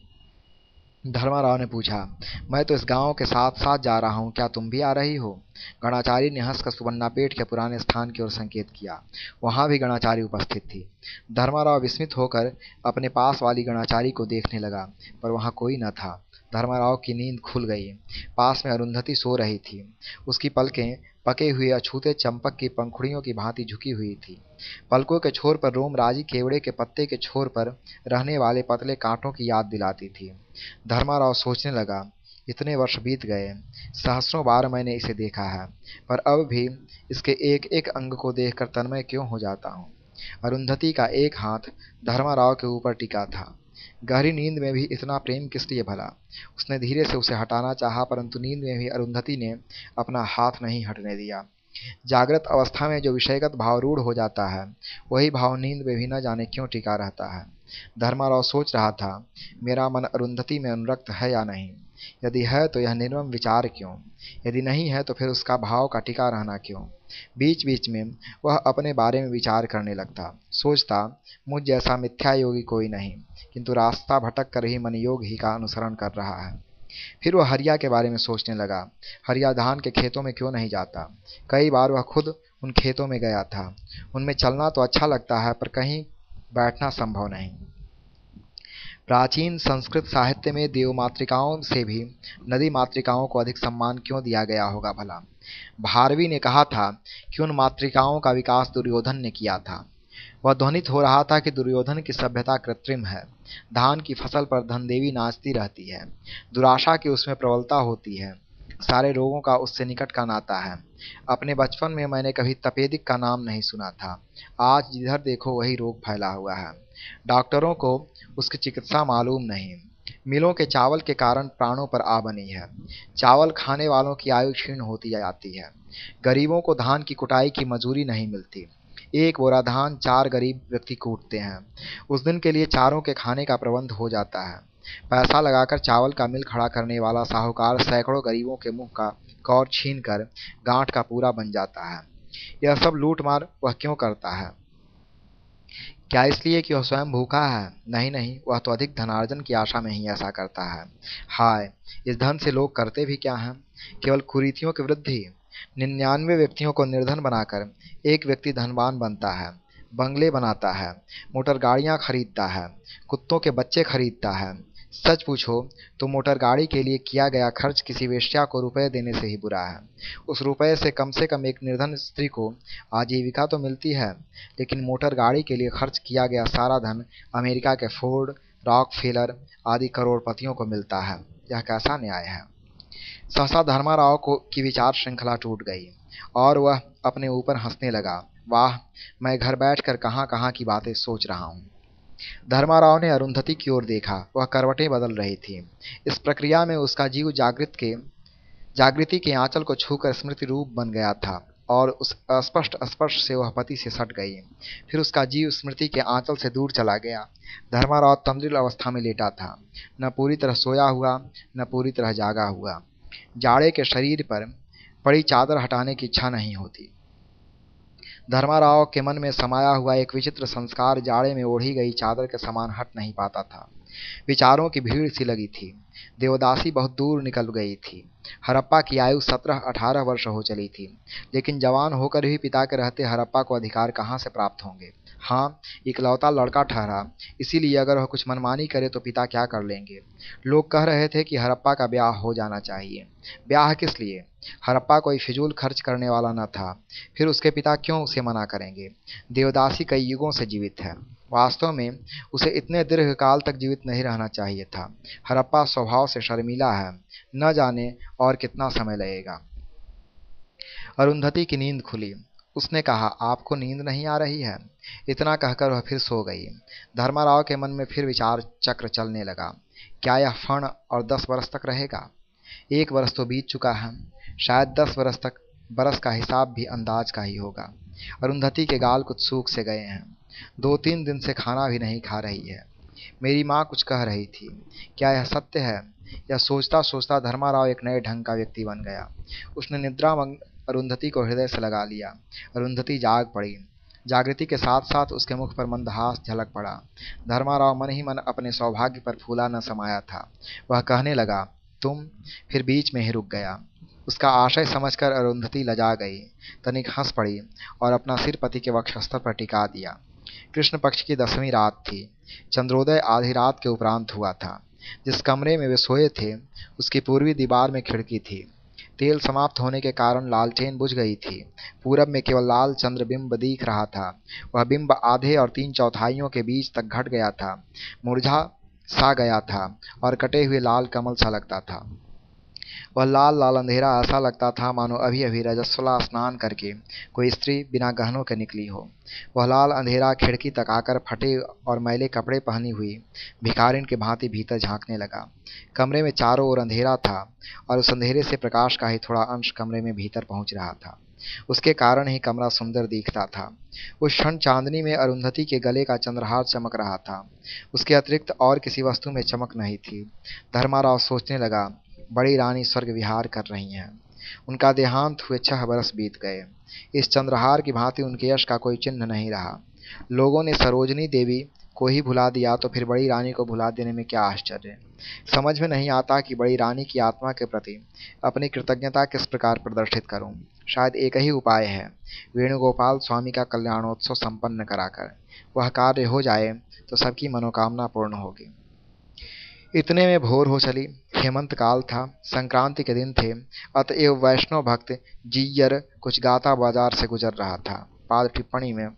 Speaker 1: धर्माराव ने पूछा, मैं तो इस गांव के साथ साथ जा रहा हूँ, क्या तुम भी आ रही हो? गणाचारी ने हंसकर सुवर्णापेट के पुराने स्थान की ओर संकेत किया। वहां भी गणाचारी उपस्थित थी। धर्माराव विस्मित होकर अपने पास वाली गणाचारी को देखने लगा, पर वहां कोई न था। धर्माराव की नींद खुल गई। पास में अरुंधति सो रही थी। उसकी पलकें पके हुए अछूते चंपक की पंखुड़ियों की भांति झुकी हुई थी। पलकों के छोर पर रोम राजी केवड़े के पत्ते के छोर पर रहने वाले पतले कांटों की याद दिलाती थी। धर्माराव सोचने लगा, इतने वर्ष बीत गए, सहस्रों बार मैंने इसे देखा है, पर अब भी इसके एक एक अंग को देखकर तन्मय क्यों हो जाता हूँ। अरुंधति का एक हाथ धर्माराव के ऊपर टिका था। गहरी नींद में भी इतना प्रेम किस लिए भला? उसने धीरे से उसे हटाना चाहा, परंतु नींद में भी अरुंधति ने अपना हाथ नहीं हटने दिया। जागृत अवस्था में जो विषयगत भाव रूढ़ हो जाता है, वही भाव नींद में भी न जाने क्यों टिका रहता है। धर्माराव सोच रहा था, मेरा मन अरुंधति में अनुरक्त है या नहीं? यदि है तो यह निर्मम विचार क्यों? यदि नहीं है तो फिर उसका भाव का टिका रहना क्यों? बीच बीच में वह अपने बारे में विचार करने लगता। सोचता, मुझ जैसा मिथ्या योगी कोई नहीं, किंतु रास्ता भटक कर ही मन योग ही का अनुसरण कर रहा है। फिर वह हरिया के बारे में सोचने लगा। हरिया धान के खेतों में क्यों नहीं जाता? कई बार वह खुद उन खेतों में गया था। उनमें चलना तो अच्छा लगता है, पर कहीं बैठना संभव नहीं। प्राचीन संस्कृत साहित्य में देव मातृकाओं से भी नदी मातृकाओं को अधिक सम्मान क्यों दिया गया होगा भला? भारवी ने कहा था कि उन मातृकाओं का विकास दुर्योधन ने किया था। वह ध्वनित हो रहा था कि दुर्योधन की सभ्यता कृत्रिम है। धान की फसल पर धनदेवी नाचती रहती है। दुराशा की उसमें प्रबलता होती है। सारे रोगों का उससे निकट का नाता है। अपने बचपन में मैंने कभी तपेदिक का नाम नहीं सुना था। आज जिधर देखो वही रोग फैला हुआ है। डॉक्टरों को उसकी चिकित्सा मालूम नहीं। मिलों के चावल के कारण प्राणों पर आ बनी है। चावल खाने वालों की आयु क्षीण होती जाती है। गरीबों को धान की कुटाई की मजूरी नहीं मिलती। एक बोरा धान चार गरीब व्यक्ति कूटते हैं। उस दिन के लिए चारों के खाने का प्रबंध हो जाता है। पैसा लगाकर चावल का मिल खड़ा करने वाला साहूकार सैकड़ों गरीबों के मुंह का कौर छीन कर गांठ का पूरा बन जाता है। यह सब लूट मार वह क्यों करता है? क्या इसलिए कि वह स्वयं भूखा है? नहीं नहीं, वह तो अधिक धनार्जन की आशा में ही ऐसा करता है। हाय, इस धन से लोग करते भी क्या हैं? केवल कुरीतियों की वृद्धि। निन्यानवे व्यक्तियों को निर्धन बनाकर एक व्यक्ति धनवान बनता है। बंगले बनाता है, मोटर गाड़ियां खरीदता है, कुत्तों के बच्चे खरीदता है। सच पूछो तो मोटर गाड़ी के लिए किया गया खर्च किसी वेश्या को रुपए देने से ही बुरा है। उस रुपए से कम से कम एक निर्धन स्त्री को आजीविका तो मिलती है, लेकिन मोटर गाड़ी के लिए खर्च किया गया सारा धन अमेरिका के फोर्ड, रॉकफेलर आदि करोड़पतियों को मिलता है। यह कैसा न्याय है? सहसा धर्माराव को की विचार श्रृंखला टूट गई और वह अपने ऊपर हंसने लगा। वाह, मैं घर बैठकर कहाँ कहाँ की बातें सोच रहा हूँ। धर्माराव ने अरुंधति की ओर देखा। वह करवटें बदल रही थी। इस प्रक्रिया में उसका जीव जागृत के जागृति के आंचल को छूकर स्मृति रूप बन गया था और उस अस्पष्ट स्पर्श से वह पति से सट गई। फिर उसका जीव स्मृति के आंचल से दूर चला गया। धर्माराव तंद्रिल अवस्था में लेटा था, न पूरी तरह सोया हुआ न पूरी तरह जागा हुआ। जाड़े के शरीर पर पड़ी चादर हटाने की इच्छा नहीं होती। धर्माराव के मन में समाया हुआ एक विचित्र संस्कार जाड़े में ओढ़ी गई चादर के समान हट नहीं पाता था। विचारों की भीड़ सी लगी थी। देवदासी बहुत दूर निकल गई थी। हरप्पा की आयु सत्रह अठारह वर्ष हो चली थी, लेकिन जवान होकर भी पिता के रहते हरप्पा को अधिकार कहाँ से प्राप्त होंगे? हाँ, इकलौता लड़का ठहरा, इसीलिए अगर वह कुछ मनमानी करे तो पिता क्या कर लेंगे। लोग कह रहे थे कि हरप्पा का ब्याह हो जाना चाहिए। ब्याह किस लिए? हरप्पा कोई फिजूल खर्च करने वाला न था, फिर उसके पिता क्यों उसे मना करेंगे? देवदासी कई युगों से जीवित है। वास्तव में उसे इतने दीर्घकाल तक जीवित नहीं रहना चाहिए था। हरप्पा स्वभाव से शर्मीला है, न जाने और कितना समय लगेगा। अरुंधति की नींद खुली। उसने कहा, आपको नींद नहीं आ रही है? इतना कहकर वह फिर सो गई। धर्माराव के मन में फिर विचार चक्र चलने लगा। क्या यह फण और दस वर्ष तक रहेगा? एक वर्ष तो बीत चुका है, शायद दस वर्ष तक बरस का हिसाब भी अंदाज का ही होगा। अरुंधति के गाल कुछ सूख से गए हैं, दो तीन दिन से खाना भी नहीं खा रही है। मेरी माँ कुछ कह रही थी, क्या यह सत्य है? यह सोचता सोचता धर्माराव एक नए ढंग का व्यक्ति बन गया। उसने निद्रा अरुंधति को हृदय से लगा लिया। अरुंधति जाग पड़ी। जागृति के साथ साथ उसके मुख पर मंदहास झलक पड़ा। धर्माराव मन ही मन अपने सौभाग्य पर फूला न समाया था। वह कहने लगा, तुम? फिर बीच में ही रुक गया। उसका आशय समझकर अरुंधति लजा गई, तनिक हंस पड़ी और अपना सिर पति के वक्षस्थल पर टिका दिया। कृष्ण पक्ष की दसवीं रात थी। चंद्रोदय आधी रात के उपरांत हुआ था। जिस कमरे में वे सोए थे उसकी पूर्वी दीवार में खिड़की थी। तेल समाप्त होने के कारण लालटेन बुझ गई थी। पूरब में केवल लाल चंद्र बिंब दिख रहा था। वह बिंब आधे और तीन चौथाइयों के बीच तक घट गया था, मुरझा सा गया था और कटे हुए लाल कमल सा लगता था। वह लाल लाल अंधेरा ऐसा लगता था मानो अभी अभी रजस्वला स्नान करके कोई स्त्री बिना गहनों के निकली हो। वह लाल अंधेरा खिड़की तक आकर फटे और मैले कपड़े पहनी हुई भिखारिन के भांति भीतर झांकने लगा। कमरे में चारों ओर अंधेरा था और उस अंधेरे से प्रकाश का ही थोड़ा अंश कमरे में भीतर पहुंच रहा था। उसके कारण ही कमरा सुंदर दिखता था। उस क्षण चांदनी में अरुंधति के गले का चंद्रहार चमक रहा था। उसके अतिरिक्त और किसी वस्तु में चमक नहीं थी। धर्माराव सोचने लगा, बड़ी रानी स्वर्ग विहार कर रही हैं। उनका देहांत हुए छह बरस बीत गए। इस चंद्रहार की भांति उनके यश का कोई चिन्ह नहीं रहा। लोगों ने सरोजनी देवी को ही भुला दिया तो फिर बड़ी रानी को भुला देने में क्या आश्चर्य। समझ में नहीं आता कि बड़ी रानी की आत्मा के प्रति अपनी कृतज्ञता किस प्रकार प्रदर्शित करूं। शायद एक ही उपाय है, वेणुगोपाल स्वामी का कल्याणोत्सव संपन्न कराकर। वह कार्य हो जाए तो सबकी मनोकामना पूर्ण होगी। इतने में भोर हो चली। हेमंत काल था, संक्रांति के दिन थे, अतएव वैष्णव भक्त जीयर कुछ गाता बाजार से गुजर रहा था। पाद टिप्पणी में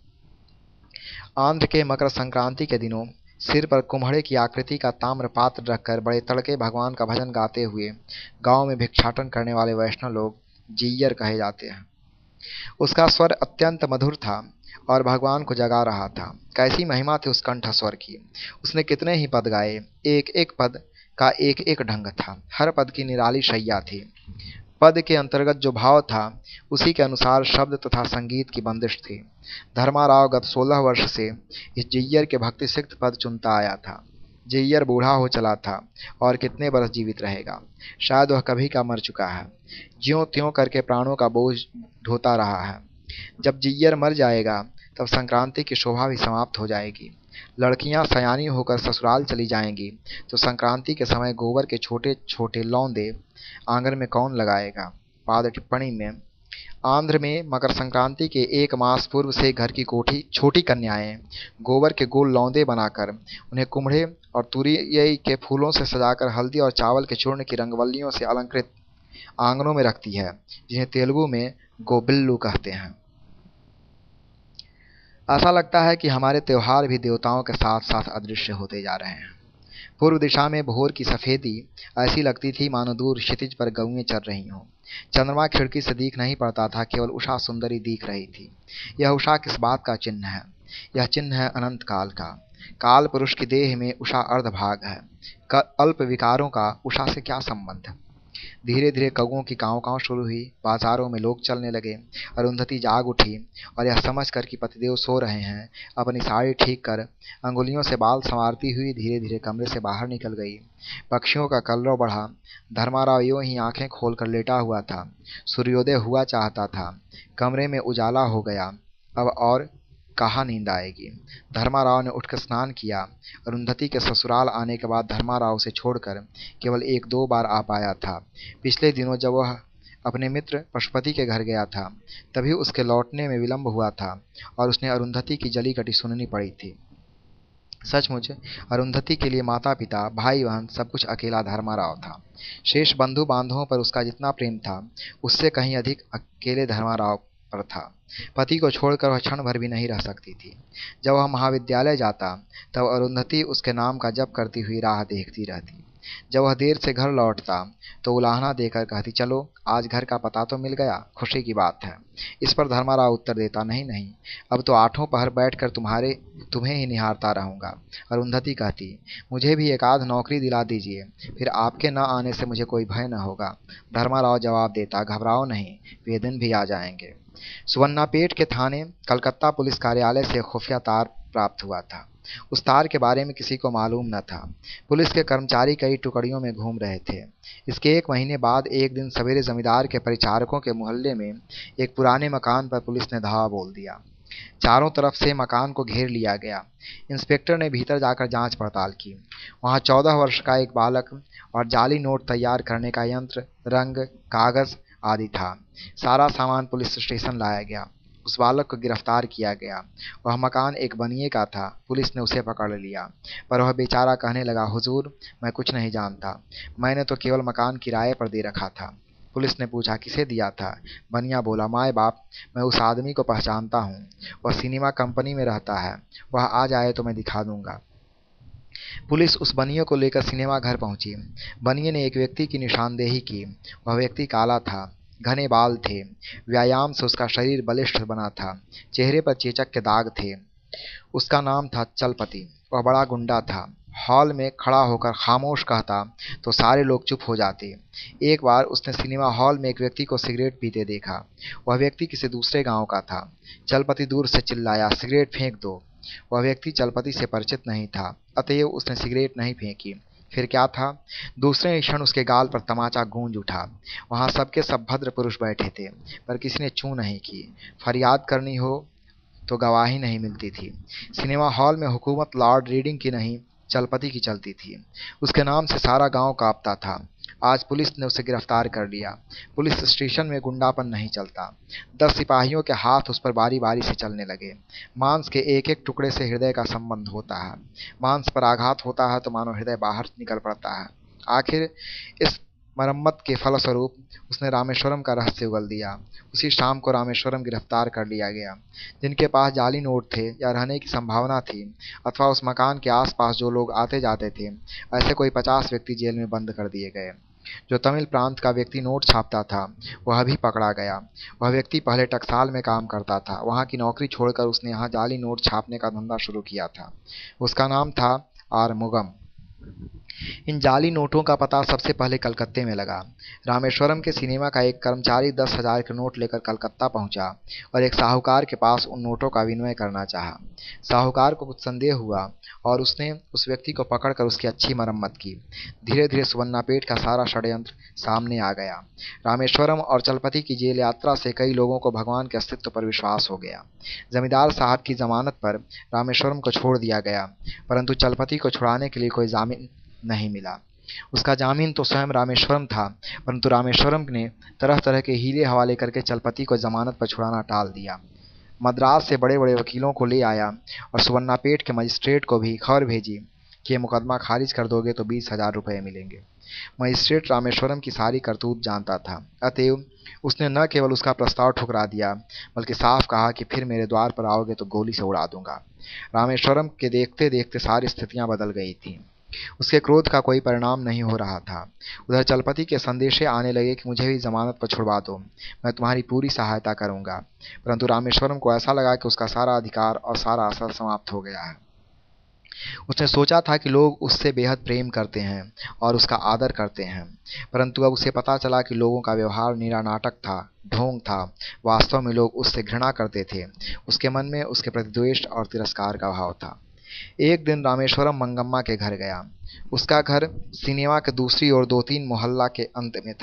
Speaker 1: आंध्र के मकर संक्रांति के दिनों सिर पर कुम्हड़े की आकृति का ताम्र पात्र रखकर बड़े तड़के भगवान का भजन गाते हुए गांव में भिक्षाटन करने वाले वैष्णव लोग जीयर कहे जाते हैं। उसका स्वर अत्यंत मधुर था और भगवान को जगा रहा था। कैसी महिमा थी उस कंठ स्वर की। उसने कितने ही पद गाए, एक एक पद का एक एक ढंग था। हर पद की निराली शैया थी। पद के अंतर्गत जो भाव था उसी के अनुसार शब्द तथा संगीत की बंदिश थी। धर्माराव गत सोलह वर्ष से इस जिय्यर के भक्ति सिक्त पद चुनता आया था। जिय्यर बूढ़ा हो चला था और कितने बरस जीवित रहेगा। शायद वह कभी का मर चुका है। ज्यों त्यों करके प्राणों का बोझ ढोता रहा है। जब जिय्यर मर जाएगा तब संक्रांति की शोभा भी समाप्त हो जाएगी। लड़कियां सयानी होकर ससुराल चली जाएंगी तो संक्रांति के समय गोबर के छोटे छोटे लौंदे आंगन में कौन लगाएगा। पाद टिप्पणी में आंध्र में मकर संक्रांति के एक मास पूर्व से घर की कोठी छोटी कन्याएं गोबर के गोल लौंदे बनाकर उन्हें कुम्हड़े और तुरई के फूलों से सजाकर हल्दी और चावल के चूर्ण की रंगवल्लियों से अलंकृत आंगनों में रखती है, जिन्हें तेलुगु में गोबिल्लू कहते हैं। ऐसा लगता है कि हमारे त्योहार भी देवताओं के साथ साथ अदृश्य होते जा रहे हैं। पूर्व दिशा में भोर की सफेदी ऐसी लगती थी मानो दूर क्षितिज पर गौएं चल रही हों। चंद्रमा खिड़की से दिख नहीं पड़ता था, केवल उषा सुंदरी दिख रही थी। यह उषा किस बात का चिन्ह है? यह चिन्ह है अनंत काल का। काल पुरुष की देह में उषा अर्धभाग है। अल्प विकारों का उषा से क्या संबंध? धीरे धीरे कौओं की काँव काँव शुरू हुई। बाजारों में लोग चलने लगे। अरुंधति जाग उठी और यह समझ कर कि पतिदेव सो रहे हैं अपनी साड़ी ठीक कर अंगुलियों से बाल संवारती हुई धीरे धीरे कमरे से बाहर निकल गई। पक्षियों का कलरव बढ़ा। धर्माराव यूं ही आंखें खोलकर लेटा हुआ था। सूर्योदय हुआ चाहता था। कमरे में उजाला हो गया। अब और कहाँ नींद आएगी। धर्माराव ने उठकर स्नान किया। अरुंधति के ससुराल आने के बाद धर्माराव से छोड़कर केवल एक दो बार आ पाया था। पिछले दिनों जब वह अपने मित्र पशुपति के घर गया था। तभी उसके लौटने में विलंब हुआ था और उसने अरुंधति की जली कटी सुननी पड़ी थी। सचमुच अरुंधति के लिए माता पिता भाई बहन सब कुछ अकेला धर्माराव था। शेष बंधु बांधवों पर उसका जितना प्रेम था उससे कहीं अधिक अकेले धर्माराव पर था। पति को छोड़कर वह क्षण भर भी नहीं रह सकती थी। जब वह महाविद्यालय जाता तब अरुंधति उसके नाम का जप करती हुई राह देखती रहती। जब वह देर से घर लौटता तो उलाहना देकर कहती, चलो आज घर का पता तो मिल गया, खुशी की बात है। इस पर धर्माराव उत्तर देता, नहीं नहीं, अब तो आठों पहर बैठकर तुम्हारे तुम्हें ही निहारता रहूंगा। अरुंधति कहती, मुझे भी एक आध नौकरी दिला दीजिए, फिर आपके न आने से मुझे कोई भय न होगा। धर्माराव जवाब देता, घबराओ नहीं, वे दिन भी आ जाएंगे। सुवर्णापेट के थाने कलकत्ता पुलिस कार्यालय से खुफिया तार प्राप्त हुआ था। उस तार के बारे में किसी को मालूम न था। पुलिस के कर्मचारी कई टुकड़ियों में घूम रहे थे। इसके एक महीने बाद एक दिन सवेरे जमींदार के परिचारकों के मोहल्ले में एक पुराने मकान पर पुलिस ने धावा बोल दिया। चारों तरफ से मकान को घेर लिया गया। इंस्पेक्टर ने भीतर जाकर जांच पड़ताल की। वहां चौदह वर्ष का एक बालक और जाली नोट तैयार करने का यंत्र, रंग, कागज आदि था। सारा सामान पुलिस स्टेशन लाया गया। उस बालक को गिरफ्तार किया गया। वह मकान एक बनिए का था। पुलिस ने उसे पकड़ लिया, पर वह बेचारा कहने लगा, हुजूर मैं कुछ नहीं जानता, मैंने तो केवल मकान किराए पर दे रखा था। पुलिस ने पूछा, किसे दिया था? बनिया बोला, माए बाप, मैं उस आदमी को पहचानता हूँ, वह सिनेमा कंपनी में रहता है, वह आ जाए तो मैं दिखा दूंगा। पुलिस उस बनिए को लेकर सिनेमा घर पहुंची। बनिए ने एक व्यक्ति की निशानदेही की। वह व्यक्ति काला था, घने बाल थे, व्यायाम से उसका शरीर बलिष्ठ बना था, चेहरे पर चेचक के दाग थे। उसका नाम था चलपति। वह बड़ा गुंडा था। हॉल में खड़ा होकर खामोश कहता तो सारे लोग चुप हो जाते। एक बार उसने सिनेमा हॉल में एक व्यक्ति को सिगरेट पीते देखा। वह व्यक्ति किसी दूसरे गांव का था। चलपति दूर से चिल्लाया, सिगरेट फेंक दो। वह व्यक्ति चलपति से परिचित नहीं था, अतएव उसने सिगरेट नहीं फेंकी। फिर क्या था, दूसरे क्षण उसके गाल पर तमाचा गूंज उठा। वहां सबके सब भद्र पुरुष बैठे थे, पर किसी ने चूं नहीं की। फरियाद करनी हो तो गवाही नहीं मिलती थी। सिनेमा हॉल में हुकूमत लॉर्ड रीडिंग की नहीं, चलपति की चलती थी। उसके नाम से सारा गांव कांपता था। आज पुलिस ने उसे गिरफ्तार कर लिया। पुलिस स्टेशन में गुंडापन नहीं चलता। दस सिपाहियों के हाथ उस पर बारी बारी से चलने लगे। मांस के एक एक टुकड़े से हृदय का संबंध होता है। मांस पर आघात होता है तो मानो हृदय बाहर निकल पड़ता है। आखिर इस मरम्मत के फलस्वरूप उसने रामेश्वरम का रहस्य उगल दिया। उसी शाम को रामेश्वरम गिरफ्तार कर लिया गया। जिनके पास जाली नोट थे या रहने की संभावना थी, अथवा उस मकान के आसपास जो लोग आते जाते थे, ऐसे कोई पचास व्यक्ति जेल में बंद कर दिए गए। जो तमिल प्रांत का व्यक्ति नोट छापता था वह भी पकड़ा गया। वह व्यक्ति पहले टकसाल में काम करता था। वहां की नौकरी छोड़कर उसने यहाँ जाली नोट छापने का धंधा शुरू किया था। उसका नाम था आरमुगम। इन जाली नोटों का पता सबसे पहले कलकत्ते में लगा। रामेश्वरम के सिनेमा का एक कर्मचारी दस हजार के नोट लेकर कलकत्ता पहुंचा और एक साहूकार के पास उन नोटों का विनिमय करना चाहा। साहूकार को कुछ संदेह हुआ और उसने उस व्यक्ति को पकड़कर उसकी अच्छी मरम्मत की। धीरे धीरे सुवर्णापेट का सारा षड्यंत्र सामने आ गया। रामेश्वरम और चलपति की जेल यात्रा से कई लोगों को भगवान के अस्तित्व पर विश्वास हो गया। जमींदार साहब की जमानत पर रामेश्वरम को छोड़ दिया गया, परंतु चलपति को छुड़ाने के लिए कोई जामीन नहीं मिला। उसका जामीन तो स्वयं रामेश्वरम था, परंतु रामेश्वरम ने तरह तरह के हीले हवाले करके चलपति को जमानत पर छुड़ाना टाल दिया। मद्रास से बड़े बड़े वकीलों को ले आया और सुवर्णापेट के मजिस्ट्रेट को भी खबर भेजी कि मुकदमा खारिज कर दोगे तो बीस हजार रुपये मिलेंगे। मजिस्ट्रेट रामेश्वरम की सारी करतूत जानता था, अतएव उसने न केवल उसका प्रस्ताव ठुकरा दिया, बल्कि साफ कहा कि फिर मेरे द्वार पर आओगे तो गोली से उड़ा दूंगा। रामेश्वरम के देखते देखते सारी स्थितियां बदल गई थीं। उसके क्रोध का कोई परिणाम नहीं हो रहा था। उधर चलपति के संदेशे आने लगे कि मुझे भी जमानत पर छुड़वा दो, मैं तुम्हारी पूरी सहायता करूंगा। परंतु रामेश्वरम को ऐसा लगा कि उसका सारा अधिकार और सारा असर समाप्त हो गया है। उसने सोचा था कि लोग उससे बेहद प्रेम करते हैं और उसका आदर करते हैं, परंतु अब उसे पता चला कि लोगों का व्यवहार निरा नाटक था, ढोंग था। वास्तव में लोग उससे घृणा करते थे। उसके मन में उसके प्रति द्वेष और तिरस्कार का भाव था। एक दिन रामेश्वरम मंगम्मा के घर गया। उसका घर सिनेमा के दूसरी ओर दो तीन मोहल्ला के अंत में था।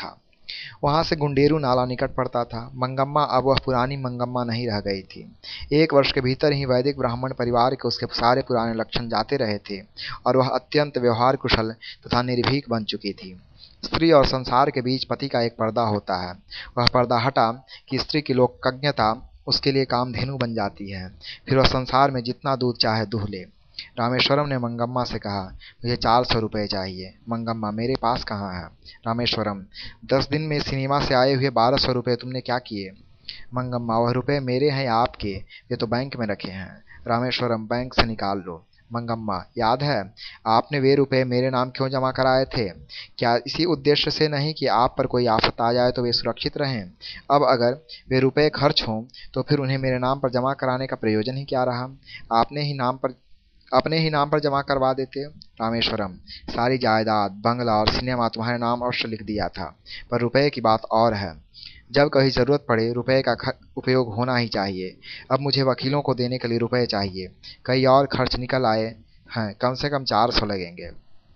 Speaker 1: वहां से गुंडेरू नाला निकट पड़ता था। मंगम्मा अब वह पुरानी मंगम्मा नहीं रह गई थी। एक वर्ष के भीतर ही वैदिक ब्राह्मण परिवार के उसके सारे पुराने लक्षण जाते रहे थे और वह अत्यंत व्यवहार कुशल तथा निर्भीक बन चुकी थी। स्त्री और संसार के बीच पति का एक पर्दा होता है। वह पर्दा हटा कि स्त्री की लोकज्ञता उसके लिए कामधेनु बन जाती है। फिर वह संसार में जितना दूध चाहे दूह ले। रामेश्वरम ने मंगम्मा से कहा, मुझे चार सौ रुपये चाहिए। मंगम्मा, मेरे पास कहाँ है? रामेश्वरम, दस दिन में सिनेमा से आए हुए बारह सौ रुपये तुमने क्या किए? मंगम्मा, वह रुपये मेरे हैं या आपके? ये तो बैंक में रखे हैं। रामेश्वरम, बैंक से निकाल लो। मंगम्मा, याद है आपने वे रुपये मेरे नाम क्यों जमा कराए थे? क्या इसी उद्देश्य से नहीं कि आप पर कोई आफत आ जाए तो वे सुरक्षित रहें? अब अगर वे रुपये खर्च हों तो फिर उन्हें मेरे नाम पर जमा कराने का प्रयोजन ही क्या रहा? आपने ही नाम पर अपने ही नाम पर जमा करवा देते। रामेश्वरम, सारी जायदाद, बंगला और सिनेमा तुम्हारे नाम अवश्य लिख दिया था, पर रुपए की बात और है। जब कभी जरूरत पड़े रुपए का उपयोग होना ही चाहिए। अब मुझे वकीलों को देने के लिए रुपए चाहिए। कई और खर्च निकल आए हैं, कम से कम चार सौ लगेंगे।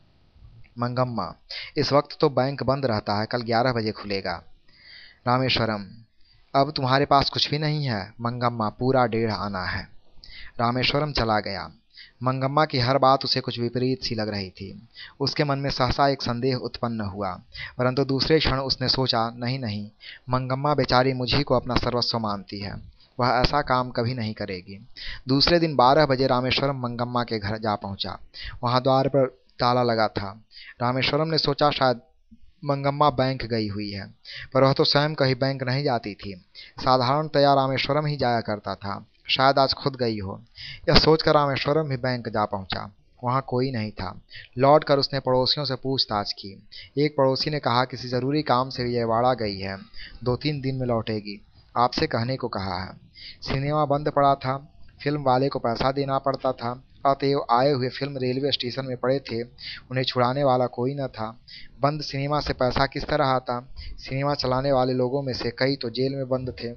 Speaker 1: मंगम्मा, इस वक्त तो बैंक बंद रहता है, कल ग्यारह बजे खुलेगा। रामेश्वरम, अब तुम्हारे पास कुछ भी नहीं है? मंगम्मा, पूरा डेढ़ आना है। रामेश्वरम चला गया। मंगम्मा की हर बात उसे कुछ विपरीत सी लग रही थी। उसके मन में सहसा एक संदेह उत्पन्न हुआ, परंतु दूसरे क्षण उसने सोचा, नहीं नहीं, मंगम्मा बेचारी मुझी को अपना सर्वस्व मानती है, वह ऐसा काम कभी नहीं करेगी। दूसरे दिन बारह बजे रामेश्वरम मंगम्मा के घर जा पहुंचा। वहां द्वार पर ताला लगा था। रामेश्वरम ने सोचा शायद मंगम्मा बैंक गई हुई है, पर वह तो स्वयं कहीं बैंक नहीं जाती थी। साधारणतया रामेश्वरम ही जाया करता था, शायद आज खुद गई हो। यह सोचकर रामेश्वरम भी बैंक जा पहुंचा। वहां कोई नहीं था। लौटकर उसने पड़ोसियों से पूछताछ की। एक पड़ोसी ने कहा, किसी जरूरी काम से विजयवाड़ा गई है, दो तीन दिन में लौटेगी, आपसे कहने को कहा है। सिनेमा बंद पड़ा था, फिल्म वाले को पैसा देना पड़ता था, अतएव आए हुए फिल्म रेलवे स्टेशन में पड़े थे, उन्हें छुड़ाने वाला कोई न था। बंद सिनेमा से पैसा किस तरह आता? सिनेमा चलाने वाले लोगों में से कई तो जेल में बंद थे।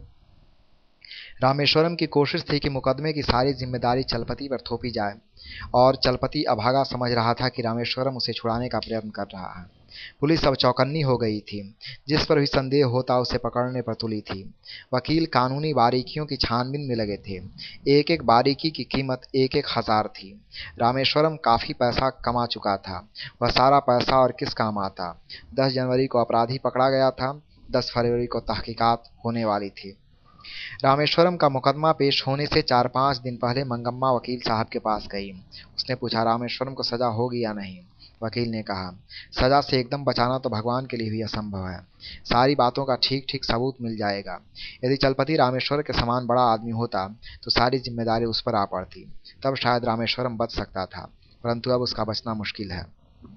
Speaker 1: रामेश्वरम की कोशिश थी कि मुकदमे की सारी जिम्मेदारी चलपति पर थोपी जाए, और चलपति अभागा समझ रहा था कि रामेश्वरम उसे छुड़ाने का प्रयत्न कर रहा है। पुलिस अब चौकन्नी हो गई थी। जिस पर भी संदेह होता उसे पकड़ने पर तुली थी। वकील कानूनी बारीकियों की छानबीन में लगे थे। एक एक बारीकी की कीमत एक एक हजार थी। रामेश्वरम काफी पैसा कमा चुका था। वह सारा पैसा और किस काम आता? दस जनवरी को अपराधी पकड़ा गया था, दस फरवरी को तहकीकात होने वाली थी। रामेश्वरम का मुकदमा पेश होने से चार पाँच दिन पहले मंगम्मा वकील साहब के पास गई। उसने पूछा, रामेश्वरम को सजा होगी या नहीं? वकील ने कहा, सजा से एकदम बचाना तो भगवान के लिए भी असंभव है। सारी बातों का ठीक ठीक सबूत मिल जाएगा। यदि चलपति रामेश्वर के समान बड़ा आदमी होता तो सारी जिम्मेदारी उस पर आ पड़ती, तब शायद रामेश्वरम बच सकता था, परंतु अब उसका बचना मुश्किल है।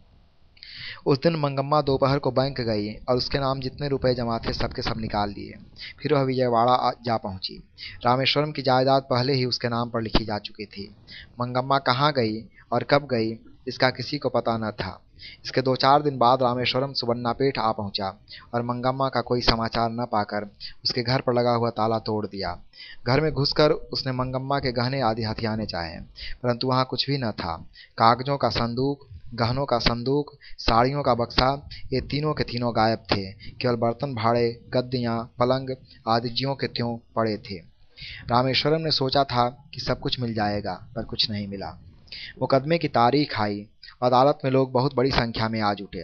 Speaker 1: उस दिन मंगम्मा दोपहर को बैंक गई और उसके नाम जितने रुपए जमा थे सबके सब निकाल लिए। फिर वह विजयवाड़ा जा पहुंची। रामेश्वरम की जायदाद पहले ही उसके नाम पर लिखी जा चुकी थी। मंगम्मा कहाँ गई और कब गई इसका किसी को पता न था। इसके दो चार दिन बाद रामेश्वरम सुबन्नापेट आ पहुंचा और मंगम्मा का कोई समाचार न पाकर उसके घर पर लगा हुआ ताला तोड़ दिया। घर में घुसकर उसने मंगम्मा के गहने आदि हथियाने चाहे, परंतु वहां कुछ भी न था। कागजों का संदूक, गहनों का संदूक, साड़ियों का बक्सा, ये तीनों के तीनों गायब थे। केवल बर्तन भाड़े, गद्दियाँ, पलंग आदि ज्यों के त्यों पड़े थे। रामेश्वरम ने सोचा था कि सब कुछ मिल जाएगा, पर कुछ नहीं मिला। मुकदमे की तारीख आई। अदालत में लोग बहुत बड़ी संख्या में आ जुटे।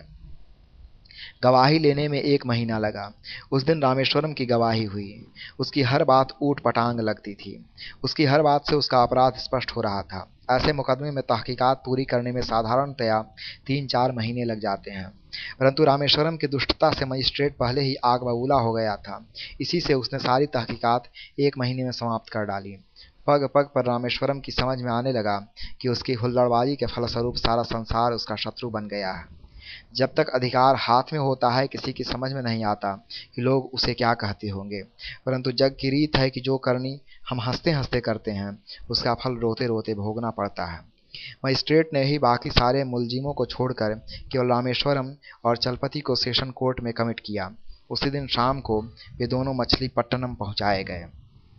Speaker 1: गवाही लेने में एक महीना लगा। उस दिन रामेश्वरम की गवाही हुई। उसकी हर बात ऊट पटांग लगती थी। उसकी हर बात से उसका अपराध स्पष्ट हो रहा था। ऐसे मुकदमे में तहकीकात पूरी करने में साधारणतया तीन चार महीने लग जाते हैं, परंतु रामेश्वरम की दुष्टता से मजिस्ट्रेट पहले ही आग बबूला हो गया था। इसी से उसने सारी तहकीकात एक महीने में समाप्त कर डाली। पग पग पर रामेश्वरम की समझ में आने लगा कि उसकी हुल्लड़बाजी के फलस्वरूप सारा संसार उसका शत्रु बन गया है। जब तक अधिकार हाथ में होता है किसी की समझ में नहीं आता कि लोग उसे क्या कहते होंगे, परंतु जग की रीत है कि जो करनी हम हंसते हंसते करते हैं उसका फल रोते रोते भोगना पड़ता है। मजिस्ट्रेट ने ही बाकी सारे मुलजिमों को छोड़कर केवल रामेश्वरम और चलपति को सेशन कोर्ट में कमिट किया। उसी दिन शाम को वे दोनों मछलीपट्टनम पहुंचाए गए।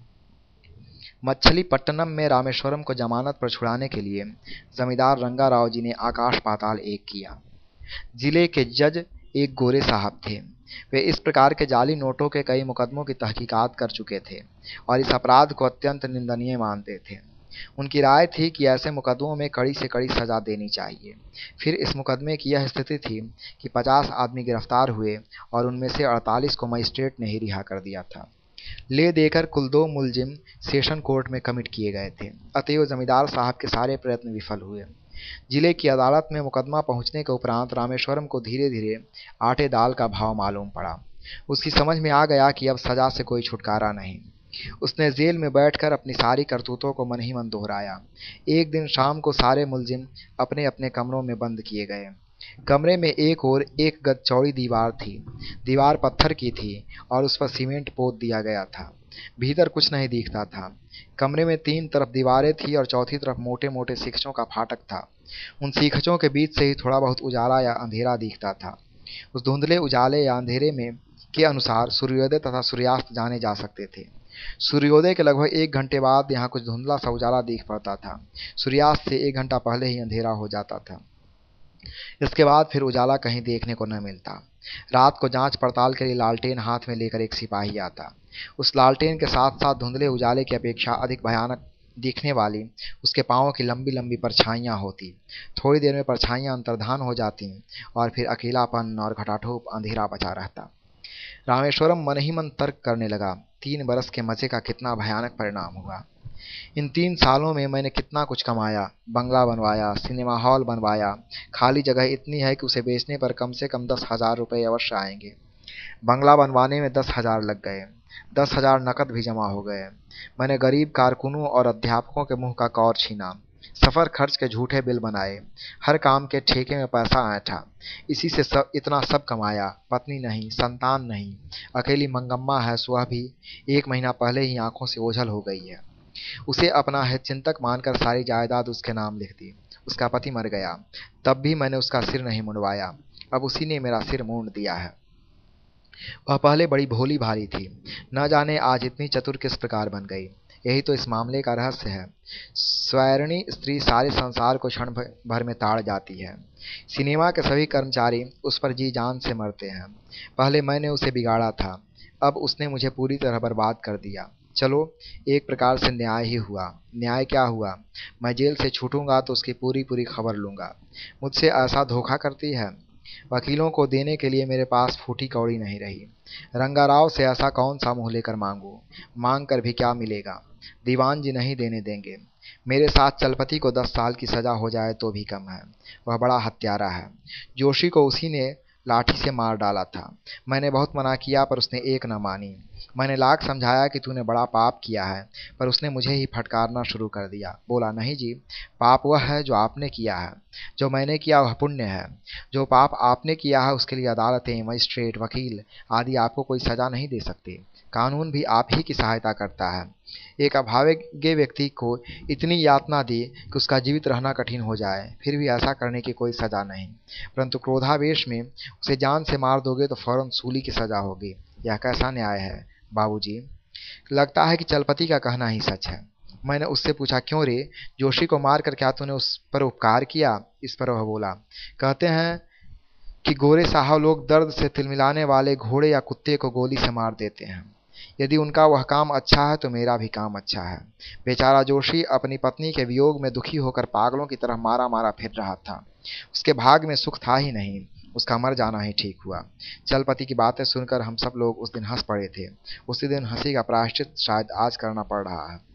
Speaker 1: मछलीपट्टनम में रामेश्वरम को जमानत पर छुड़ाने के लिए जमींदार रंगाराव जी ने आकाश पाताल एक किया। जिले के जज एक गोरे साहब थे। वे इस प्रकार के जाली नोटों के कई मुकदमों की तहकीकात कर चुके थे और इस अपराध को अत्यंत निंदनीय मानते थे। उनकी राय थी कि ऐसे मुकदमों में कड़ी से कड़ी सजा देनी चाहिए। फिर इस मुकदमे की यह स्थिति थी कि पचास आदमी गिरफ्तार हुए और उनमें से अड़तालीस को मजिस्ट्रेट ने ही रिहा कर दिया था। ले देकर कुल दो मुलजिम सेशन कोर्ट में कमिट किए गए थे। अतएव जमींदार साहब के सारे प्रयत्न विफल हुए। जिले की अदालत में मुकदमा पहुंचने के उपरांत रामेश्वरम को धीरे धीरे आटे दाल का भाव मालूम पड़ा। उसकी समझ में आ गया कि अब सजा से कोई छुटकारा नहीं। उसने जेल में बैठकर अपनी सारी करतूतों को मन ही मन दोहराया। एक दिन शाम को सारे मुलजिम अपने अपने कमरों में बंद किए गए। कमरे में एक ओर एक गज चौड़ी दीवार थी। दीवार पत्थर की थी और उस पर सीमेंट पोत दिया गया था। भीतर कुछ नहीं दिखता था। कमरे में तीन तरफ दीवारें थी और चौथी तरफ मोटे मोटे सीखचों का फाटक था। उन सीखचों के बीच से ही थोड़ा बहुत उजाला या अंधेरा दिखता था। उस धुंधले उजाले या अंधेरे में के अनुसार सूर्योदय तथा सूर्यास्त जाने जा सकते थे। सूर्योदय के लगभग एक घंटे बाद यहाँ कुछ धुंधला सा उजाला दिख पड़ता था। सूर्यास्त से एक घंटा पहले ही अंधेरा हो जाता था। इसके बाद फिर उजाला कहीं देखने को न मिलता। रात को जांच पड़ताल के लिए लालटेन हाथ में लेकर एक सिपाही आता। उस लालटेन के साथ साथ धुंधले उजाले की अपेक्षा अधिक भयानक दिखने वाली उसके पाँवों की लंबी लंबी परछाइयाँ होती। थोड़ी देर में परछाइयाँ अंतर्धान हो जाती और फिर अकेलापन और घटाटोप अंधेरा बचा रहता। रामेश्वरम मन ही मन तर्क करने लगा, तीन बरस के मजे का कितना भयानक परिणाम हुआ। इन तीन सालों में मैंने कितना कुछ कमाया, बंगला बनवाया, सिनेमा हॉल बनवाया। खाली जगह इतनी है कि उसे बेचने पर कम से कम दस हजार रुपये अवश्य आएंगे। बंगला बनवाने में दस हजार लग गए। दस हजार नकद भी जमा हो गए। मैंने गरीब कारकुनों और अध्यापकों के मुंह का कौर छीना। सफ़र खर्च के झूठे बिल बनाए। हर काम के ठेके में पैसा ऐंठा। इसी से सब इतना सब कमाया। पत्नी नहीं, संतान नहीं, अकेली मंगम्मा है, सो वह भी एक महीना पहले ही आंखों से ओझल हो गई है। उसे अपना हितचिंतक मानकर सारी जायदाद उसके नाम लिख दी। उसका पति मर गया, तब भी मैंने उसका सिर नहीं मुंडवाया। अब उसी ने मेरा सिर मूंड दिया है। वह पहले बड़ी भोली भाली थी, न जाने आज इतनी चतुर किस प्रकार बन गई। यही तो इस मामले का रहस्य है। स्वैरिणी स्त्री सारे संसार को क्षण भर में ताड़ जाती है। सिनेमा के सभी कर्मचारी उस पर जी जान से मरते हैं। पहले मैंने उसे बिगाड़ा था, अब उसने मुझे पूरी तरह बर्बाद कर दिया। चलो, एक प्रकार से न्याय ही हुआ। न्याय क्या हुआ? मैं जेल से छूटूंगा तो उसकी पूरी पूरी खबर लूंगा। मुझसे ऐसा धोखा करती है। वकीलों को देने के लिए मेरे पास फूटी कौड़ी नहीं रही। रंगाराव से ऐसा कौन सा मुंह लेकर मांगू? मांग कर भी क्या मिलेगा? दीवान जी नहीं देने देंगे। मेरे साथ चलपति को दस साल की सजा हो जाए तो भी कम है। वह बड़ा हत्यारा है। जोशी को उसी ने लाठी से मार डाला था। मैंने बहुत मना किया पर उसने एक न मानी। मैंने लाख समझाया कि तूने बड़ा पाप किया है, पर उसने मुझे ही फटकारना शुरू कर दिया। बोला, नहीं जी, पाप वह है जो आपने किया है, जो मैंने किया वह पुण्य है। जो पाप आपने किया है उसके लिए अदालतें, मजिस्ट्रेट, वकील आदि आपको कोई सजा नहीं दे सकते। कानून भी आप ही की सहायता करता है। एक अभागे व्यक्ति को इतनी यातना दी कि उसका जीवित रहना कठिन हो जाए, फिर भी ऐसा करने की कोई सजा नहीं, परंतु क्रोधावेश में उसे जान से मार दोगे तो फौरन सूली की सजा होगी। यह कैसा न्याय है बाबूजी? लगता है कि चलपति का कहना ही सच है। मैंने उससे पूछा, क्यों रे, जोशी को मार कर क्या तूने उस पर उपकार किया? इस पर वह बोला, कहते हैं कि गोरे साहब लोग दर्द से तिलमिलाने वाले घोड़े या कुत्ते को गोली से मार देते हैं। यदि उनका वह काम अच्छा है तो मेरा भी काम अच्छा है। बेचारा जोशी अपनी पत्नी के वियोग में दुखी होकर पागलों की तरह मारा मारा फिर रहा था। उसके भाग में सुख था ही नहीं। उसका मर जाना ही ठीक हुआ। चलपति की बातें सुनकर हम सब लोग उस दिन हंस पड़े थे। उसी दिन हंसी का प्रायश्चित शायद आज करना पड़ रहा है।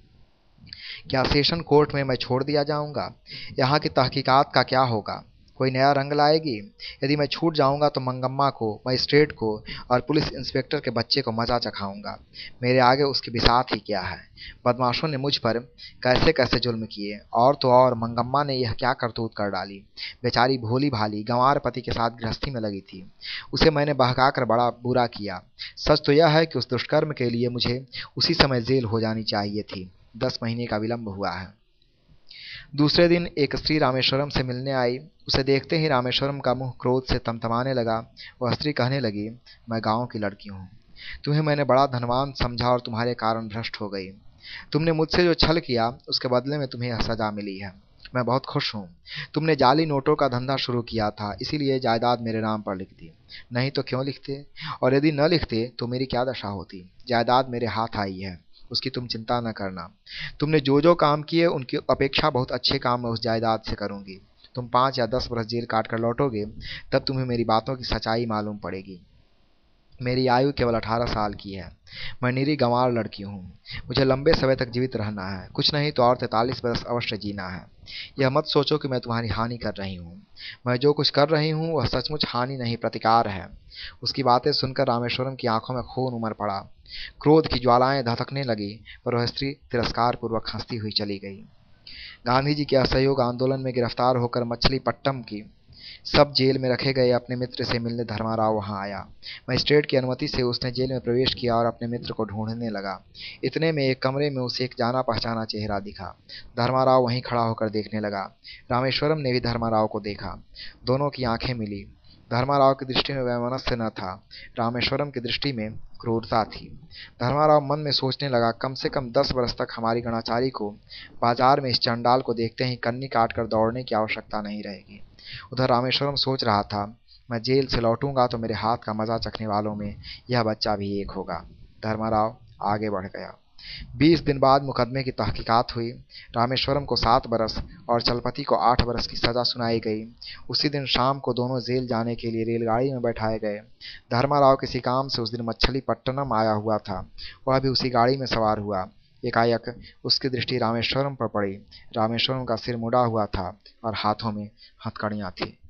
Speaker 1: क्या सेशन कोर्ट में मैं छोड़ दिया जाऊंगा? यहाँ की तहकीकात का क्या होगा? कोई नया रंग लाएगी? यदि मैं छूट जाऊंगा तो मंगम्मा को, मजिस्ट्रेट को और पुलिस इंस्पेक्टर के बच्चे को मजा चखाऊंगा। मेरे आगे उसकी बिसात ही क्या है। बदमाशों ने मुझ पर कैसे कैसे जुल्म किए, और तो और मंगम्मा ने यह क्या करतूत कर डाली। बेचारी भोली भाली गंवार पति के साथ गृहस्थी में लगी थी। उसे मैंने बहकाकर बड़ा बुरा किया। सच तो यह है कि उस दुष्कर्म के लिए मुझे उसी समय जेल हो जानी चाहिए थी। दस महीने का विलंब हुआ है। दूसरे दिन एक स्त्री रामेश्वरम से मिलने आई। उसे देखते ही रामेश्वरम का मुंह क्रोध से तमतमाने लगा। वह स्त्री कहने लगी, मैं गांव की लड़की हूँ। तुम्हें मैंने बड़ा धनवान समझा और तुम्हारे कारण भ्रष्ट हो गई। तुमने मुझसे जो छल किया उसके बदले में तुम्हें यह सजा मिली है। मैं बहुत खुश हूँ। तुमने जाली नोटों का धंधा शुरू किया था, इसीलिए जायदाद मेरे नाम पर लिख दी। नहीं तो क्यों लिखते? और यदि न लिखते तो मेरी क्या दशा होती? जायदाद मेरे हाथ आई है, उसकी तुम चिंता न करना। तुमने जो जो काम किए उनकी अपेक्षा बहुत अच्छे काम मैं उस जायदाद से करूंगी। तुम पाँच या दस बरस जेल काट कर लौटोगे, तब तुम्हें मेरी बातों की सच्चाई मालूम पड़ेगी। मेरी आयु केवल अठारह साल की है। मैं निरी गंवार लड़की हूँ। मुझे लंबे समय तक जीवित रहना है, कुछ नहीं तो और तैंतालीस बरस अवश्य जीना है। यह मत सोचो कि मैं तुम्हारी हानि कर रही हूँ। मैं जो कुछ कर रही हूँ वह सचमुच हानि नहीं, प्रतिकार है। उसकी बातें सुनकर रामेश्वरम की आंखों में खून उमड़ पड़ा। क्रोध की ज्वालाएं धधकने लगी, पर वह स्त्री तिरस्कार पूर्वक हंसती हुई चली गई। गांधी जी के असहयोग आंदोलन में गिरफ्तार होकर मछलीपट्टनम की सब जेल में रखे गए अपने मित्र से मिलने धर्माराव वहां आया। मजिस्ट्रेट की अनुमति से उसने जेल में प्रवेश किया और अपने मित्र को ढूंढने लगा। इतने में एक कमरे में उसे एक जाना पहचाना चेहरा दिखा। धर्माराव वहीं खड़ा होकर देखने लगा। रामेश्वरम ने भी धर्माराव को देखा। दोनों की आंखें मिली। धर्माराव की दृष्टि में वैमनस्य न था, रामेश्वरम की दृष्टि में क्रूरता थी। धर्माराव मन में सोचने लगा, कम से कम दस वर्ष तक हमारी गणाचारी को बाजार में इस चंडाल को देखते ही कन्नी काट कर दौड़ने की आवश्यकता नहीं रहेगी। उधर रामेश्वरम सोच रहा था, मैं जेल से लौटूंगा तो मेरे हाथ का मजा चखने वालों में यह बच्चा भी एक होगा। धर्माराव आगे बढ़ गया। बीस दिन बाद मुकदमे की तहकीकात हुई। रामेश्वरम को सात बरस और चलपति को आठ बरस की सजा सुनाई गई। उसी दिन शाम को दोनों जेल जाने के लिए रेलगाड़ी में बैठाए गए। धर्माराव किसी काम से उस दिन मछलीपट्टनम आया हुआ था, वह भी उसी गाड़ी में सवार हुआ। एकाएक उसकी दृष्टि रामेश्वरम पर पड़ी। रामेश्वरम का सिर मुड़ा हुआ था और हाथों में हथकड़ियां थी।